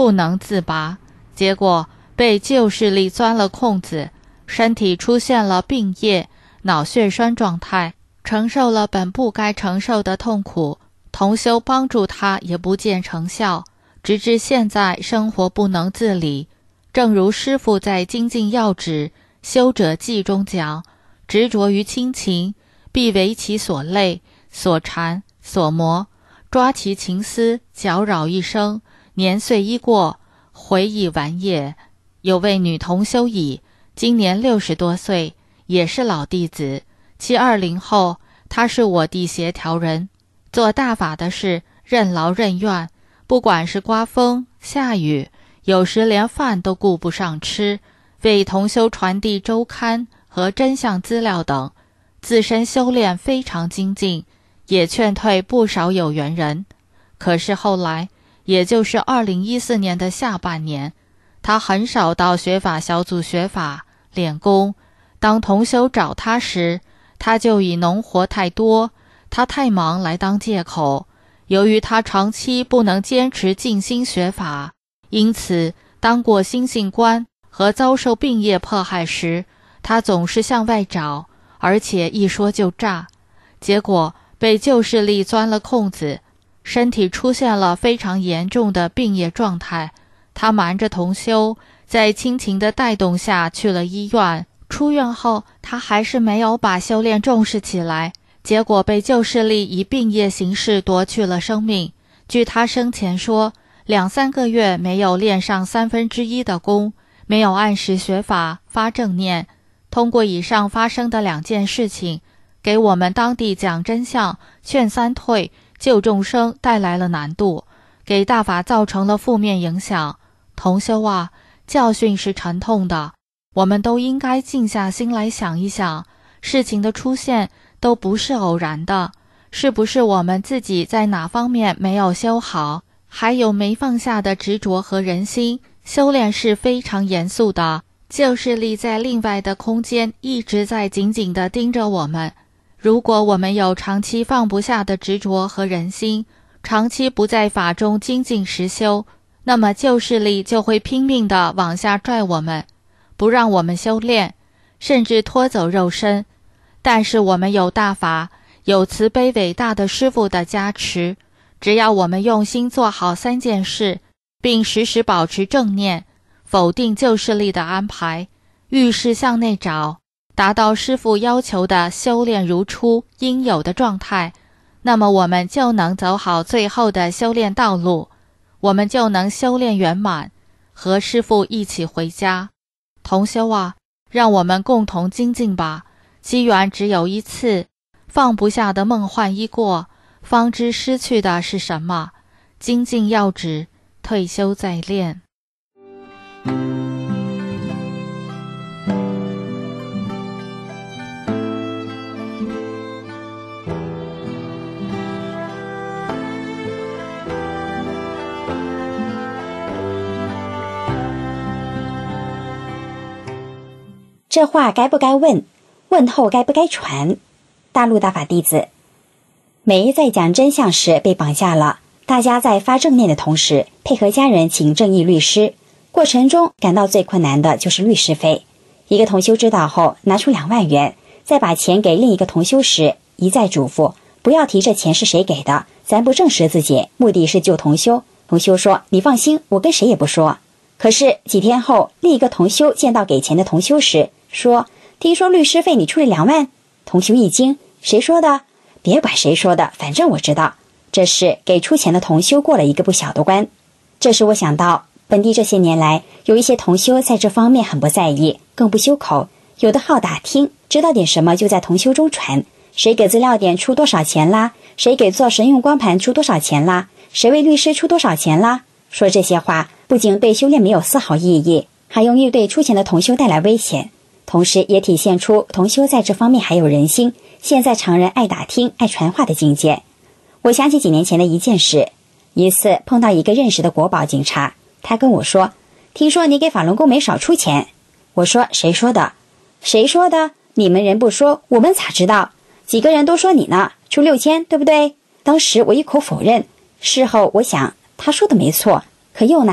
不能自拔，结果被旧势力钻了空子，身体出现了病液、脑血栓状态，承受了本不该承受的痛苦。同修帮助他也不见成效，直至现在生活不能自理。正如师父在《精进要旨修者记》中讲，执着于亲情，必为其所累、所缠、所磨，抓其情丝，搅扰一生，年岁一过，回忆完也。有位女同修乙，今年60多岁，也是老弟子，其20后，她是我弟协调人，做大法的事任劳任怨，不管是刮风下雨，有时连饭都顾不上吃，为同修传递周刊和真相资料等，自身修炼非常精进，也劝退不少有缘人。可是后来，也就是2014年的下半年，他很少到学法小组学法练功，当同修找他时，他就以农活太多，他太忙来当借口。由于他长期不能坚持静心学法，因此当过心性官和遭受病业迫害时，他总是向外找，而且一说就炸，结果被旧势力钻了空子，身体出现了非常严重的病业状态。他瞒着同修，在亲情的带动下去了医院，出院后他还是没有把修炼重视起来，结果被旧势力以病业形式夺去了生命。据他生前说，2-3个月没有练上1/3的功，没有按时学法发正念。通过以上发生的2件事情，给我们当地讲真相、劝三退、救众生带来了难度，给大法造成了负面影响。同修啊，教训是沉痛的，我们都应该静下心来想一想，事情的出现都不是偶然的，是不是我们自己在哪方面没有修好，还有没放下的执着和人心。修炼是非常严肃的，旧势力在另外的空间一直在紧紧地盯着我们。如果我们有长期放不下的执着和人心，长期不在法中精进实修，那么旧势力就会拼命地往下拽我们，不让我们修炼，甚至拖走肉身。但是我们有大法，有慈悲伟大的师父的加持，只要我们用心做好3件事，并时时保持正念，否定旧势力的安排，遇事向内找，达到师父要求的修炼如初应有的状态，那么我们就能走好最后的修炼道路，我们就能修炼圆满，和师父一起回家。同修啊，让我们共同精进吧，机缘只有一次，放不下的梦幻一过，方知失去的是什么。精进要旨，退休再练。 这话该不该问？问后该不该传？大陆大法弟子，梅在讲真相时被绑架了，大家在发正念的同时，配合家人请正义律师，过程中感到最困难的就是律师费。一个同修知道后，拿出2万元，再把钱给另一个同修时，一再嘱咐不要提这钱是谁给的，咱不证实自己，目的是救同修。同修说，你放心，我跟谁也不说。可是几天后，另一个同修见到给钱的同修时说，听说律师费你出了2万。同修一惊，谁说的？别管谁说的，反正我知道。这事给出钱的同修过了一个不小的关。这时我想到，本地这些年来有一些同修在这方面很不在意，更不修口，有的好打听，知道点什么就在同修中传，谁给资料点出多少钱啦，谁给做神用光盘出多少钱啦，谁为律师出多少钱啦。说这些话不仅对修炼没有丝毫意义，还容易对出钱的同修带来危险，同时也体现出同修在这方面还有人心，现在常人爱打听爱传话的境界。我想起几年前的一件事，一次碰到一个认识的国保警察，他跟我说，听说你给法轮功没少出钱。我说，谁说的？谁说的？你们人不说，我们咋知道？几个人都说你呢，出6000，对不对？当时我一口否认，事后我想他说的没错，可又纳闷，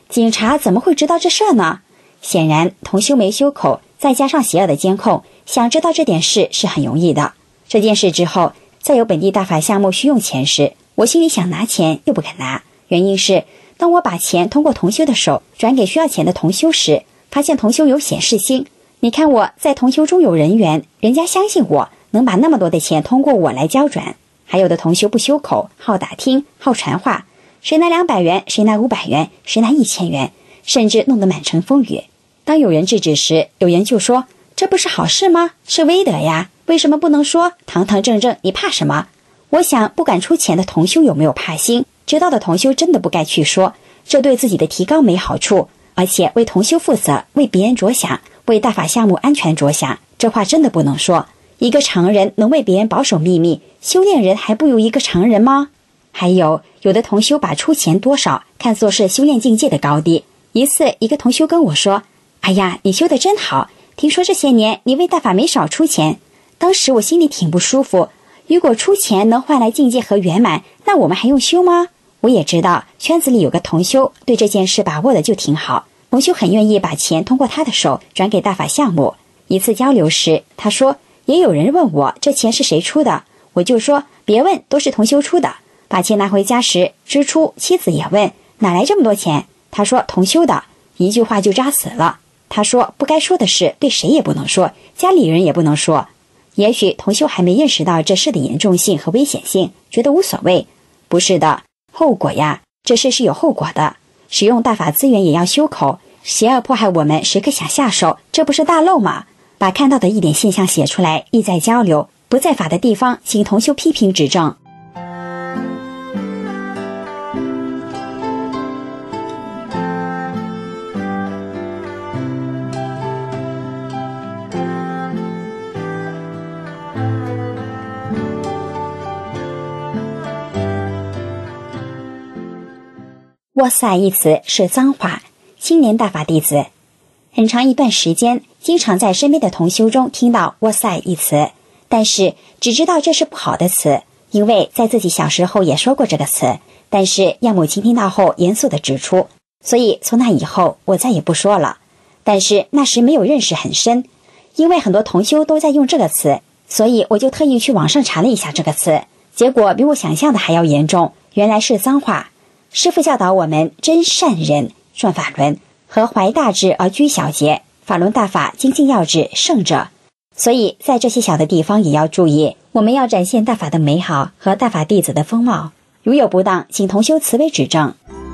警察怎么会知道这事呢？显然同修没修口，再加上邪恶的监控，想知道这点事是很容易的。这件事之后，在有本地大法项目需用钱时，我心里想拿钱又不肯拿，原因是当我把钱通过同修的手转给需要钱的同修时，发现同修有显示心。你看我在同修中有人缘，人家相信我能把那么多的钱通过我来交转。还有的同修不修口，好打听，好传话，谁拿200元，谁拿500元，谁拿1000元，甚至弄得满城风雨。当有人制止时，有人就说，这不是好事吗？是威德呀，为什么不能说堂堂正正，你怕什么？我想不敢出钱的同修有没有怕心，知道的同修真的不该去说，这对自己的提高没好处，而且为同修负责，为别人着想，为大法项目安全着想，这话真的不能说。一个常人能为别人保守秘密，修炼人还不如一个常人吗？还有的同修把出钱多少看作是修炼境界的高低。一次一个同修跟我说，哎呀，你修得真好，听说这些年你为大法没少出钱。当时我心里挺不舒服，如果出钱能换来境界和圆满，那我们还用修吗？我也知道圈子里有个同修对这件事把握的就挺好，同修很愿意把钱通过他的手转给大法项目。一次交流时，他说也有人问我这钱是谁出的，我就说别问，都是同修出的。把钱拿回家时，支出妻子也问哪来这么多钱，他说同修的，一句话就扎死了。他说不该说的事对谁也不能说，家里人也不能说。也许同修还没认识到这事的严重性和危险性，觉得无所谓。不是的，后果呀，这事是有后果的。使用大法资源也要修口，邪恶迫害我们时刻想下手，这不是大漏吗？把看到的一点现象写出来，意在交流，不在法的地方请同修批评指正。哇塞一词是脏话，青年大法弟子很长一段时间经常在身边的同修中听到哇塞一词，但是只知道这是不好的词，因为在自己小时候也说过这个词，但是让母亲听到后严肃地指出，所以从那以后我再也不说了。但是那时没有认识很深，因为很多同修都在用这个词，所以我就特意去网上查了一下这个词，结果比我想象的还要严重，原来是脏话。师父教导我们真善人，转法轮，和怀大志而居小节，法轮大法精进要旨胜者。所以在这些小的地方也要注意，我们要展现大法的美好和大法弟子的风貌，如有不当，请同修慈悲指正。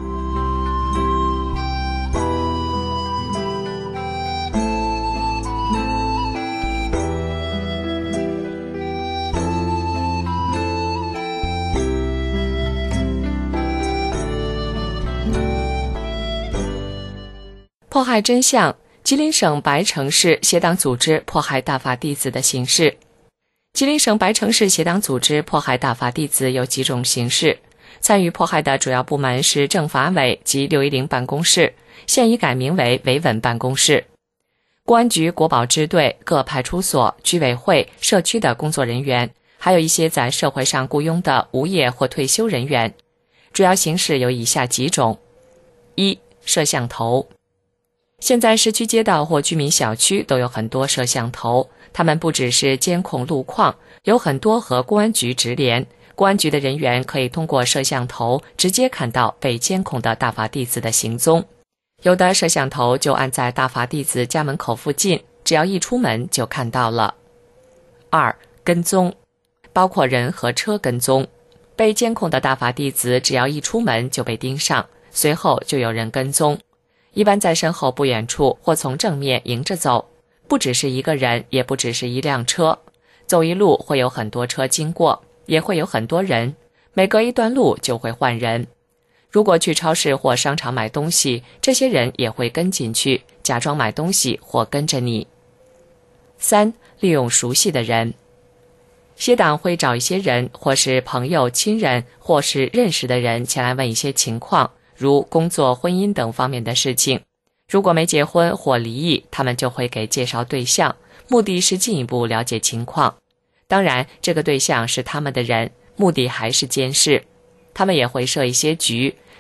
迫害真相，吉林省白城市邪党组织迫害大法弟子的形式。吉林省白城市邪党组织迫害大法弟子有几种形式，参与迫害的主要部门是政法委及610办公室，现已改名为维稳办公室。公安局国保支队、各派出所、居委会、社区的工作人员，还有一些在社会上雇佣的无业或退休人员。主要形式有以下几种：一、摄像头。现在市区街道或居民小区都有很多摄像头，它们不只是监控路况，有很多和公安局直连，公安局的人员可以通过摄像头直接看到被监控的大法弟子的行踪。有的摄像头就安在大法弟子家门口附近，只要一出门就看到了。二、跟踪，包括人和车跟踪。被监控的大法弟子只要一出门就被盯上，随后就有人跟踪。一般在身后不远处或从正面迎着走，不只是一个人，也不只是一辆车，走一路会有很多车经过，也会有很多人，每隔一段路就会换人。如果去超市或商场买东西，这些人也会跟进去，假装买东西或跟着你。三、利用熟悉的人。邪党会找一些人，或是朋友、亲人，或是认识的人前来问一些情况，如工作、婚姻等方面的事情。如果没结婚或离异，他们就会给介绍对象，目的是进一步了解情况。当然，这个对象是他们的人，目的还是监视。他们也会设一些局，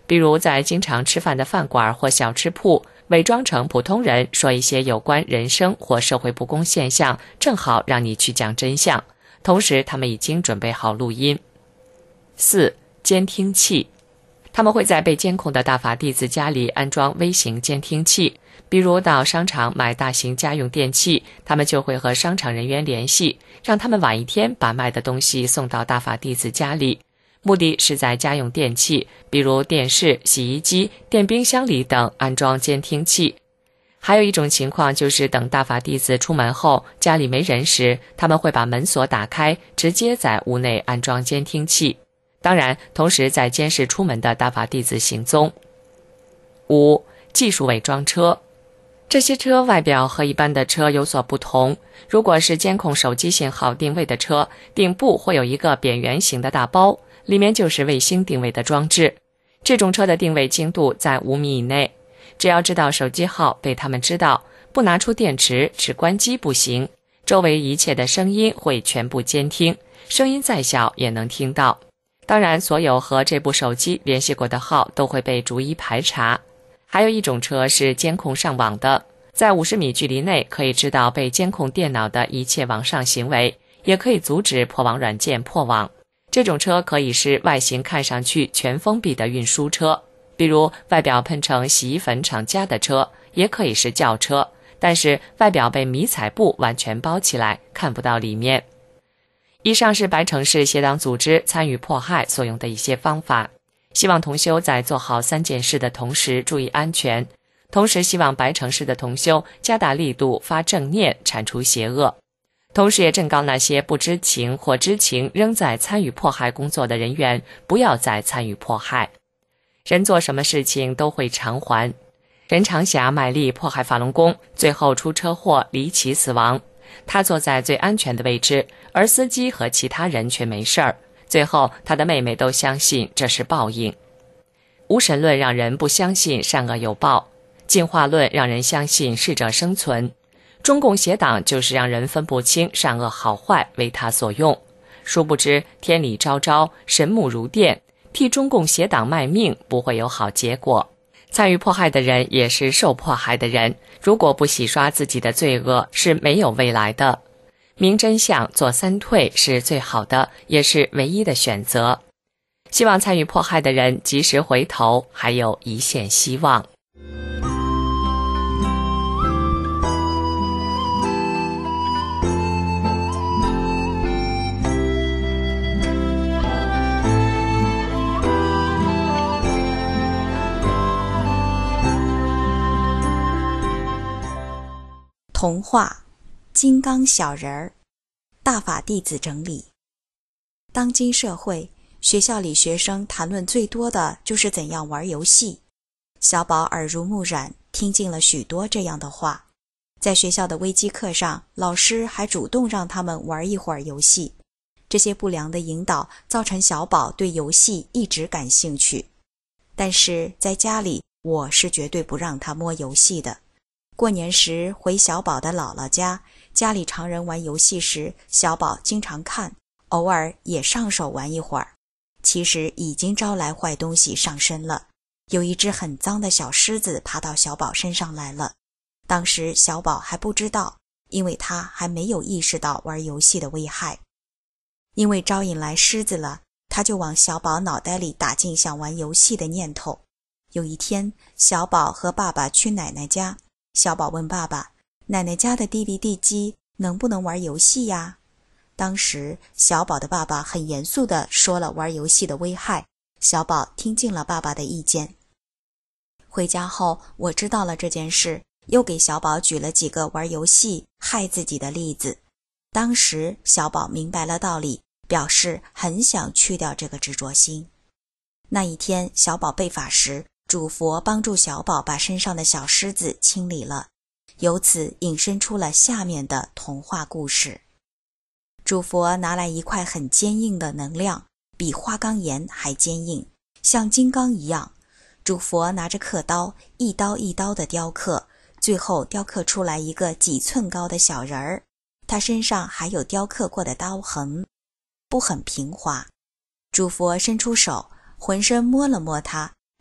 比如在经常吃饭的饭馆或小吃铺，伪装成普通人说一些有关人生或社会不公现象，正好让你去讲真相，同时他们已经准备好录音。4. 监听器。他们会在被监控的大法弟子家里安装微型监听器，比如到商场买大型家用电器，他们就会和商场人员联系，让他们晚一天把卖的东西送到大法弟子家里，目的是在家用电器，比如电视、洗衣机、电冰箱里等安装监听器。还有一种情况就是等大法弟子出门后，家里没人时，他们会把门锁打开，直接在屋内安装监听器。当然，同时在监视出门的大法弟子行踪。5. 技术伪装车。这些车外表和一般的车有所不同。如果是监控手机信号定位的车，顶部会有一个扁圆形的大包，里面就是卫星定位的装置。这种车的定位精度在5米以内，只要知道手机号被他们知道，不拿出电池，只关机不行。周围一切的声音会全部监听，声音再小也能听到。当然，所有和这部手机联系过的号都会被逐一排查。还有一种车是监控上网的，在50米距离内可以知道被监控电脑的一切网上行为，也可以阻止破网软件破网。这种车可以是外形看上去全封闭的运输车，比如外表喷成洗衣粉厂家的车，也可以是轿车，但是外表被迷彩布完全包起来，看不到里面。以上是白城市邪党组织参与迫害所用的一些方法，希望同修在做好3件事的同时注意安全，同时希望白城市的同修加大力度发正念，铲除邪恶，同时也正告那些不知情或知情仍在参与迫害工作的人员，不要再参与迫害。人做什么事情都会偿还。任长霞卖力迫害法轮功，最后出车祸离奇死亡。他坐在最安全的位置，而司机和其他人却没事儿。最后他的妹妹都相信这是报应。无神论让人不相信善恶有报，进化论让人相信适者生存，中共邪党就是让人分不清善恶好坏，为他所用。殊不知天理昭昭，神目如电，替中共邪党卖命不会有好结果。参与迫害的人也是受迫害的人，如果不洗刷自己的罪恶，是没有未来的。明真相，做3退是最好的，也是唯一的选择。希望参与迫害的人及时回头，还有一线希望。 童话《金刚小人儿》，大法弟子整理。当今社会，学校里学生谈论最多的就是怎样玩游戏。小宝耳濡目染，听进了许多这样的话。在学校的微机课上，老师还主动让他们玩一会儿游戏。这些不良的引导造成小宝对游戏一直感兴趣。但是在家里，我是绝对不让他摸游戏的。过年时回小宝的姥姥家，家里常人玩游戏时，小宝经常看，偶尔也上手玩一会儿。其实已经招来坏东西上身了，有一只很脏的小狮子爬到小宝身上来了。当时小宝还不知道，因为他还没有意识到玩游戏的危害。因为招引来狮子了，他就往小宝脑袋里打进想玩游戏的念头。有一天，小宝和爸爸去奶奶家，小宝问爸爸，奶奶家的 DVD 机能不能玩游戏呀？当时小宝的爸爸很严肃地说了玩游戏的危害，小宝听进了爸爸的意见。回家后，我知道了这件事，又给小宝举了几个玩游戏害自己的例子。当时小宝明白了道理，表示很想去掉这个执着心。那一天小宝背法时，主佛帮助小宝把身上的小狮子清理了，由此引申出了下面的童话故事。主佛拿来一块很坚硬的能量，比花岗岩还坚硬，像金刚一样。主佛拿着刻刀，一刀一刀的雕刻，最后雕刻出来一个几寸高的小人儿。他身上还有雕刻过的刀痕，不很平滑。主佛伸出手，浑身摸了摸他，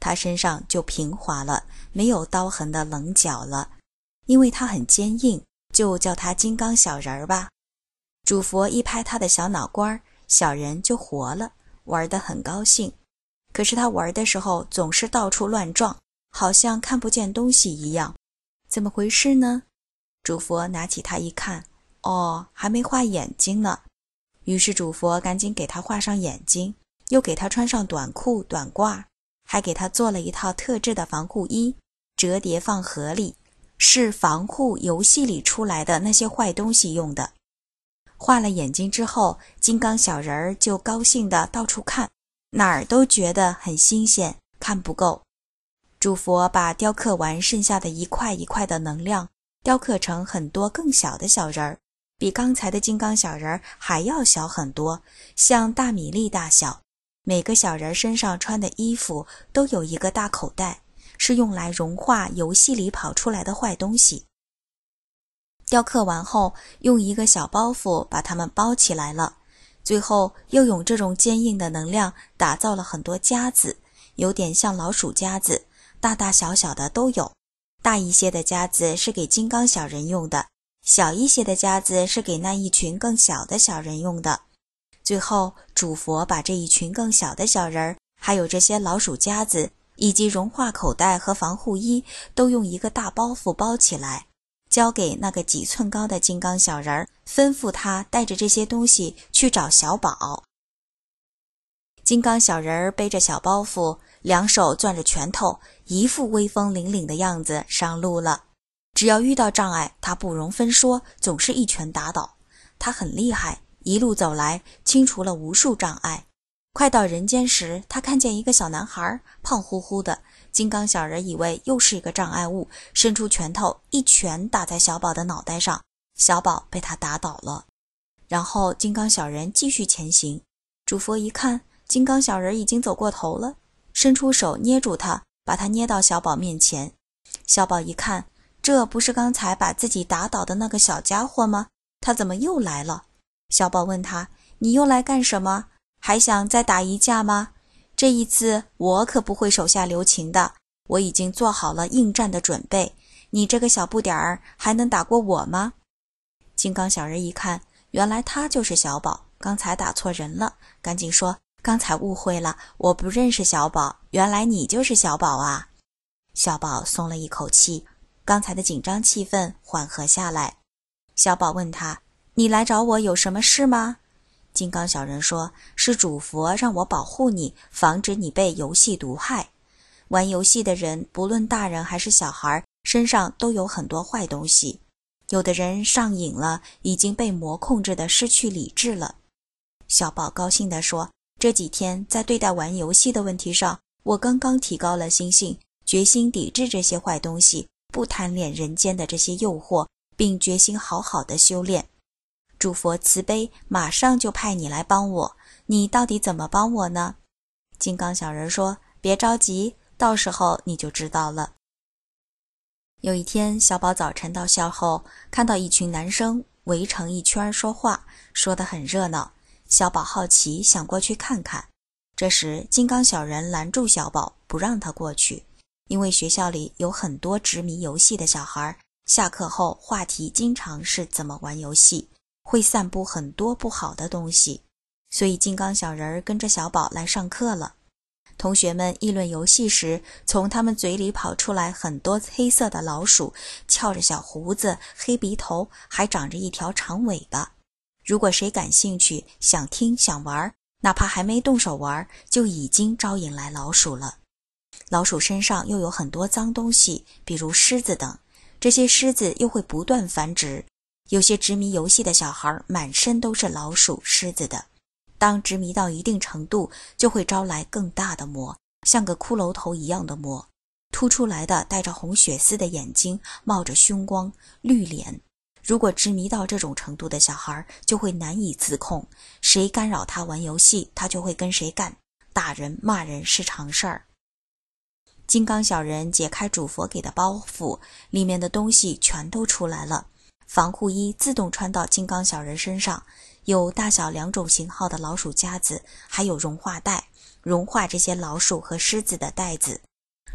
他身上就平滑了，没有刀痕的棱角了。因为他很坚硬，就叫他金刚小人吧。主佛一拍他的小脑瓜，小人就活了，玩得很高兴。可是他玩的时候总是到处乱撞，好像看不见东西一样。怎么回事呢？主佛拿起他一看，哦，还没画眼睛呢。于是主佛赶紧给他画上眼睛，又给他穿上短裤短褂，还给他做了一套特制的防护衣，折叠放盒里，是防护游戏里出来的那些坏东西用的。画了眼睛之后，金刚小人儿就高兴地到处看，哪儿都觉得很新鲜，看不够。主佛把雕刻完剩下的一块一块的能量雕刻成很多更小的小人儿，比刚才的金刚小人儿还要小很多，像大米粒大小。每个小人身上穿的衣服都有一个大口袋，是用来融化游戏里跑出来的坏东西。雕刻完后，用一个小包袱把它们包起来了，最后又用这种坚硬的能量打造了很多夹子，有点像老鼠夹子，大大小小的都有。大一些的夹子是给金刚小人用的，小一些的夹子是给那一群更小的小人用的。最后主佛把这一群更小的小人，还有这些老鼠夹子，以及融化口袋和防护衣，都用一个大包袱包起来，交给那个几寸高的金刚小人，吩咐他带着这些东西去找小宝。金刚小人背着小包袱，两手攥着拳头，一副威风凛凛的样子上路了。只要遇到障碍，他不容分说，总是一拳打倒。他很厉害，一路走来清除了无数障碍。快到人间时，他看见一个小男孩，胖乎乎的。金刚小人以为又是一个障碍物，伸出拳头一拳打在小宝的脑袋上，小宝被他打倒了。然后金刚小人继续前行。主佛一看，金刚小人已经走过头了，伸出手捏住他，把他捏到小宝面前。小宝一看，这不是刚才把自己打倒的那个小家伙吗？他怎么又来了？小宝问他，你又来干什么？还想再打一架吗？这一次我可不会手下留情的，我已经做好了应战的准备。你这个小不点儿还能打过我吗？金刚小人一看，原来他就是小宝，刚才打错人了，赶紧说，刚才误会了，我不认识小宝，原来你就是小宝啊。小宝松了一口气，刚才的紧张气氛缓和下来。小宝问他，你来找我有什么事吗？金刚小人说，是主佛让我保护你，防止你被游戏毒害。玩游戏的人，不论大人还是小孩，身上都有很多坏东西。有的人上瘾了，已经被魔控制的失去理智了。小宝高兴地说，这几天在对待玩游戏的问题上，我刚刚提高了心性，决心抵制这些坏东西，不贪恋人间的这些诱惑，并决心好好的修炼。主佛慈悲，马上就派你来帮我，你到底怎么帮我呢？金刚小人说，别着急，到时候你就知道了。有一天，小宝早晨到校后，看到一群男生围成一圈说话，说得很热闹。小宝好奇，想过去看看。这时，金刚小人拦住小宝，不让他过去，因为学校里有很多执迷游戏的小孩，下课后话题经常是怎么玩游戏，会散布很多不好的东西，所以金刚小人跟着小宝来上课了。同学们议论游戏时，从他们嘴里跑出来很多黑色的老鼠，翘着小胡子，黑鼻头，还长着一条长尾巴。如果谁感兴趣，想听想玩，哪怕还没动手玩，就已经招引来老鼠了。老鼠身上又有很多脏东西，比如虱子等，这些虱子又会不断繁殖。有些执迷游戏的小孩满身都是老鼠、虱子的，当执迷到一定程度，就会招来更大的魔，像个骷髅头一样的魔，凸出来的带着红血丝的眼睛，冒着凶光，绿脸。如果执迷到这种程度的小孩，就会难以自控，谁干扰他玩游戏，他就会跟谁干，打人骂人是常事儿。金刚小人解开主佛给的包袱，里面的东西全都出来了。防护衣自动穿到金刚小人身上，有大小2种型号的老鼠夹子，还有融化袋，融化这些老鼠和虱子的袋子，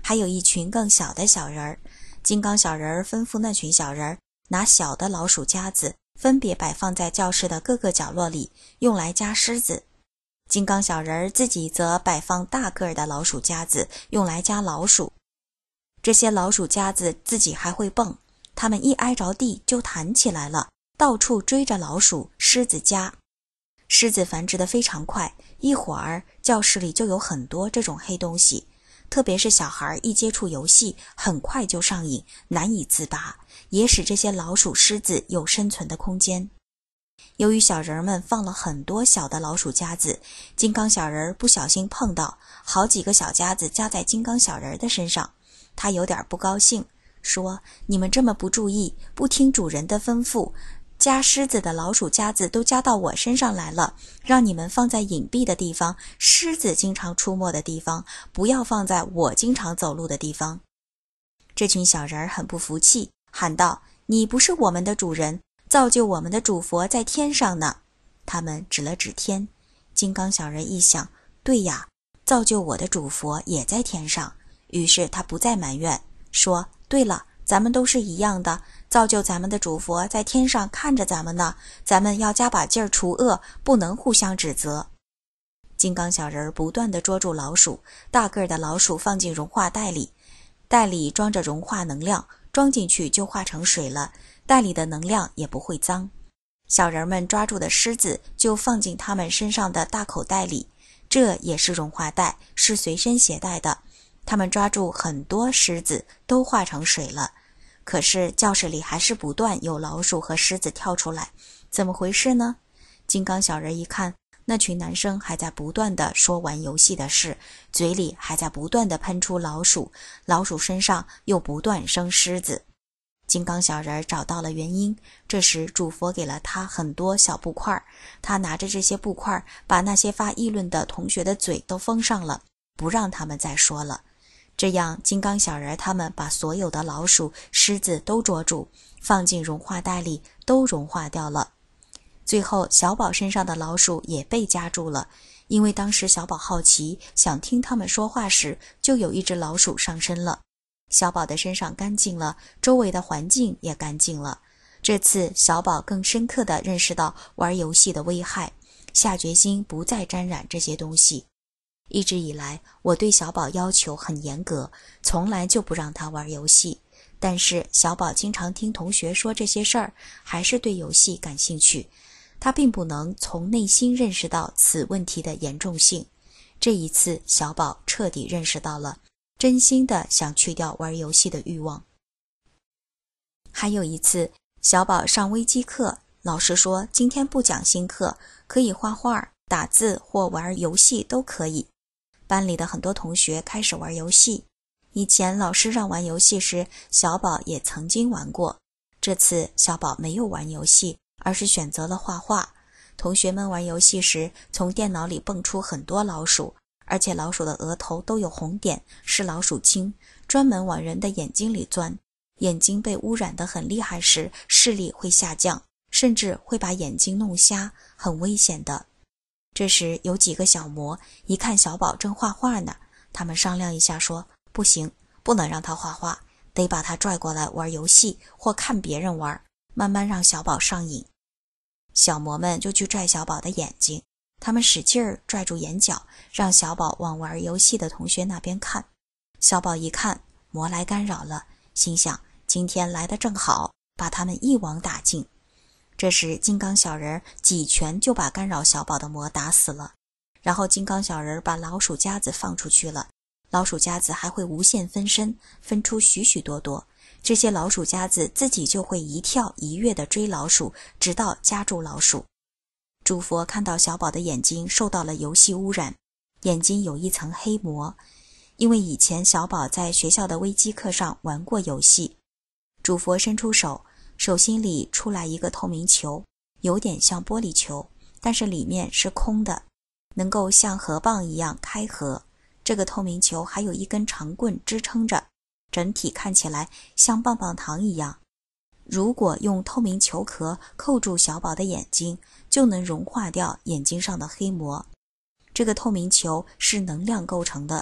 还有一群更小的小人儿。金刚小人儿吩咐那群小人儿拿小的老鼠夹子分别摆放在教室的各个角落里，用来夹狮子。金刚小人儿自己则摆放大个儿的老鼠夹子，用来夹老鼠。这些老鼠夹子自己还会蹦，它们一挨着地就弹起来了，到处追着老鼠、狮子夹。狮子繁殖得非常快，一会儿教室里就有很多这种黑东西，特别是小孩一接触游戏，很快就上瘾，难以自拔，也使这些老鼠、狮子有生存的空间。由于小人们放了很多小的老鼠夹子，金刚小人不小心碰到，好几个小夹子夹在金刚小人的身上。他有点不高兴，说：你们这么不注意，不听主人的吩咐，夹狮子的老鼠夹子都夹到我身上来了，让你们放在隐蔽的地方，狮子经常出没的地方，不要放在我经常走路的地方。这群小人很不服气，喊道：你不是我们的主人，造就我们的主佛在天上呢。他们指了指天。金刚小人一想，对呀，造就我的主佛也在天上，于是他不再埋怨，说：对了，咱们都是一样的，造就咱们的主佛在天上看着咱们呢，咱们要加把劲儿除恶，不能互相指责。金刚小人不断地捉住老鼠，大个的老鼠放进融化袋里，袋里装着融化能量，装进去就化成水了，袋里的能量也不会脏。小人们抓住的狮子就放进他们身上的大口袋里，这也是融化袋，是随身携带的。他们抓住很多狮子都化成水了，可是教室里还是不断有老鼠和狮子跳出来，怎么回事呢？金刚小人一看，那群男生还在不断地说玩游戏的事，嘴里还在不断地喷出老鼠，老鼠身上又不断生狮子。金刚小人找到了原因，这时主佛给了他很多小布块，他拿着这些布块，把那些发议论的同学的嘴都封上了，不让他们再说了。这样金刚小人他们把所有的老鼠、狮子都捉住，放进融化袋里，都融化掉了。最后小宝身上的老鼠也被夹住了，因为当时小宝好奇，想听他们说话时，就有一只老鼠上身了。小宝的身上干净了，周围的环境也干净了。这次小宝更深刻地认识到玩游戏的危害，下决心不再沾染这些东西。一直以来，我对小宝要求很严格，从来就不让他玩游戏。但是小宝经常听同学说这些事儿，还是对游戏感兴趣。他并不能从内心认识到此问题的严重性。这一次，小宝彻底认识到了，真心的想去掉玩游戏的欲望。还有一次，小宝上微机课，老师说今天不讲新课，可以画画、打字或玩游戏都可以。班里的很多同学开始玩游戏。以前老师让玩游戏时，小宝也曾经玩过。这次小宝没有玩游戏，而是选择了画画。同学们玩游戏时，从电脑里蹦出很多老鼠，而且老鼠的额头都有红点，是老鼠精，专门往人的眼睛里钻。眼睛被污染得很厉害时，视力会下降，甚至会把眼睛弄瞎，很危险的。这时有几个小魔一看小宝正画画呢，他们商量一下说，不行，不能让他画画，得把他拽过来玩游戏或看别人玩，慢慢让小宝上瘾。小魔们就去拽小宝的眼睛，他们使劲儿拽住眼角，让小宝往玩游戏的同学那边看。小宝一看，魔来干扰了，心想今天来得正好，把他们一网打尽。这时金刚小人几拳就把干扰小宝的魔打死了。然后金刚小人把老鼠夹子放出去了，老鼠夹子还会无限分身，分出许许多多。这些老鼠夹子自己就会一跳一跃地追老鼠，直到夹住老鼠。主佛看到小宝的眼睛受到了游戏污染，眼睛有一层黑膜，因为以前小宝在学校的微机课上玩过游戏。主佛伸出手，手心里出来一个透明球，有点像玻璃球，但是里面是空的，能够像河蚌一样开合。这个透明球还有一根长棍支撑着，整体看起来像棒棒糖一样。如果用透明球壳扣住小宝的眼睛，就能融化掉眼睛上的黑膜。这个透明球是能量构成的，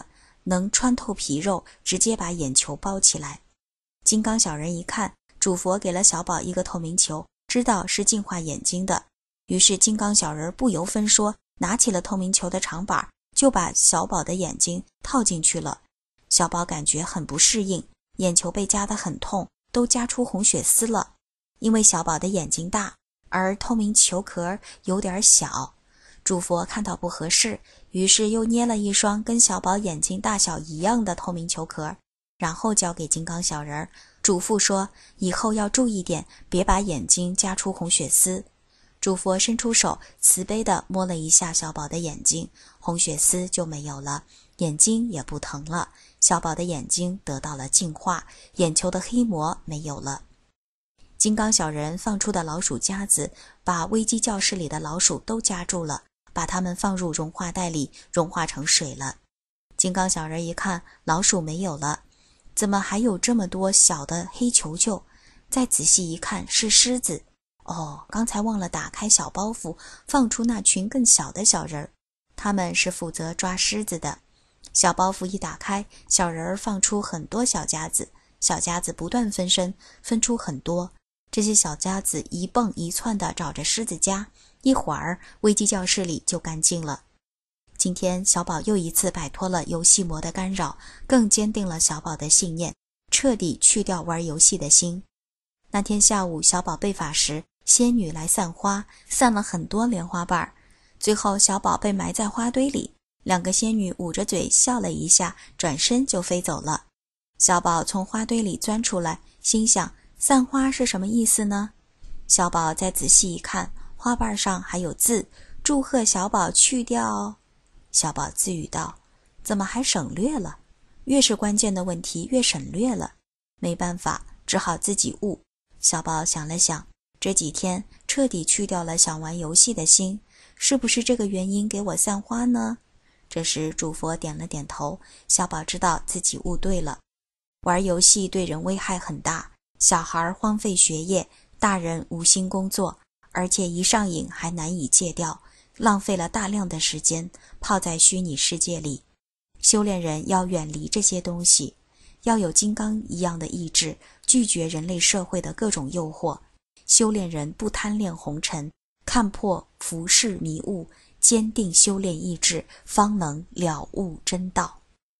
能穿透皮肉，直接把眼球包起来。金刚小人一看，主佛给了小宝一个透明球，知道是净化眼睛的，于是金刚小人不由分说，拿起了透明球的长板，就把小宝的眼睛套进去了。小宝感觉很不适应，眼球被夹得很痛，都夹出红血丝了。因为小宝的眼睛大，而透明球壳有点小，主佛看到不合适，于是又捏了一双跟小宝眼睛大小一样的透明球壳，然后交给金刚小人，嘱咐说以后要注意点，别把眼睛夹出红血丝。主佛伸出手，慈悲地摸了一下小宝的眼睛，红血丝就没有了，眼睛也不疼了，小宝的眼睛得到了净化，眼球的黑膜没有了。金刚小人放出的老鼠夹子把危机教室里的老鼠都夹住了，把它们放入融化袋里，融化成水了。金刚小人一看老鼠没有了，怎么还有这么多小的黑球球？再仔细一看是狮子。刚才忘了打开小包袱，放出那群更小的小人儿，他们是负责抓狮子的。小包袱一打开，小人儿放出很多小夹子，小夹子不断分身，分出很多。这些小夹子一蹦一窜地找着狮子夹，一会儿危机教室里就干净了。今天小宝又一次摆脱了游戏魔的干扰，更坚定了小宝的信念，彻底去掉玩游戏的心。那天下午小宝背法时，仙女来散花，散了很多莲花瓣，最后小宝被埋在花堆里，两个仙女捂着嘴笑了一下，转身就飞走了。小宝从花堆里钻出来，心想散花是什么意思呢？小宝再仔细一看，花瓣上还有字，祝贺小宝去掉。小宝自语道，怎么还省略了？越是关键的问题越省略了，没办法，只好自己悟。小宝想了想，这几天彻底去掉了想玩游戏的心，是不是这个原因给我散花呢？这时主佛点了点头，小宝知道自己悟对了。玩游戏对人危害很大，小孩荒废学业，大人无心工作，而且一上瘾还难以戒掉，浪费了大量的时间泡在虚拟世界里。修炼人要远离这些东西，要有金刚一样的意志，拒绝人类社会的各种诱惑。修炼人不贪恋红尘，看破浮世迷雾，坚定修炼意志，方能了悟真道。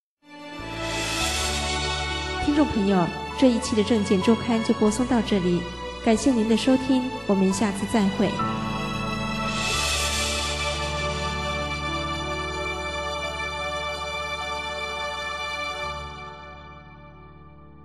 听众朋友，这一期的证件周刊就播送到这里，感谢您的收听，我们下次再会。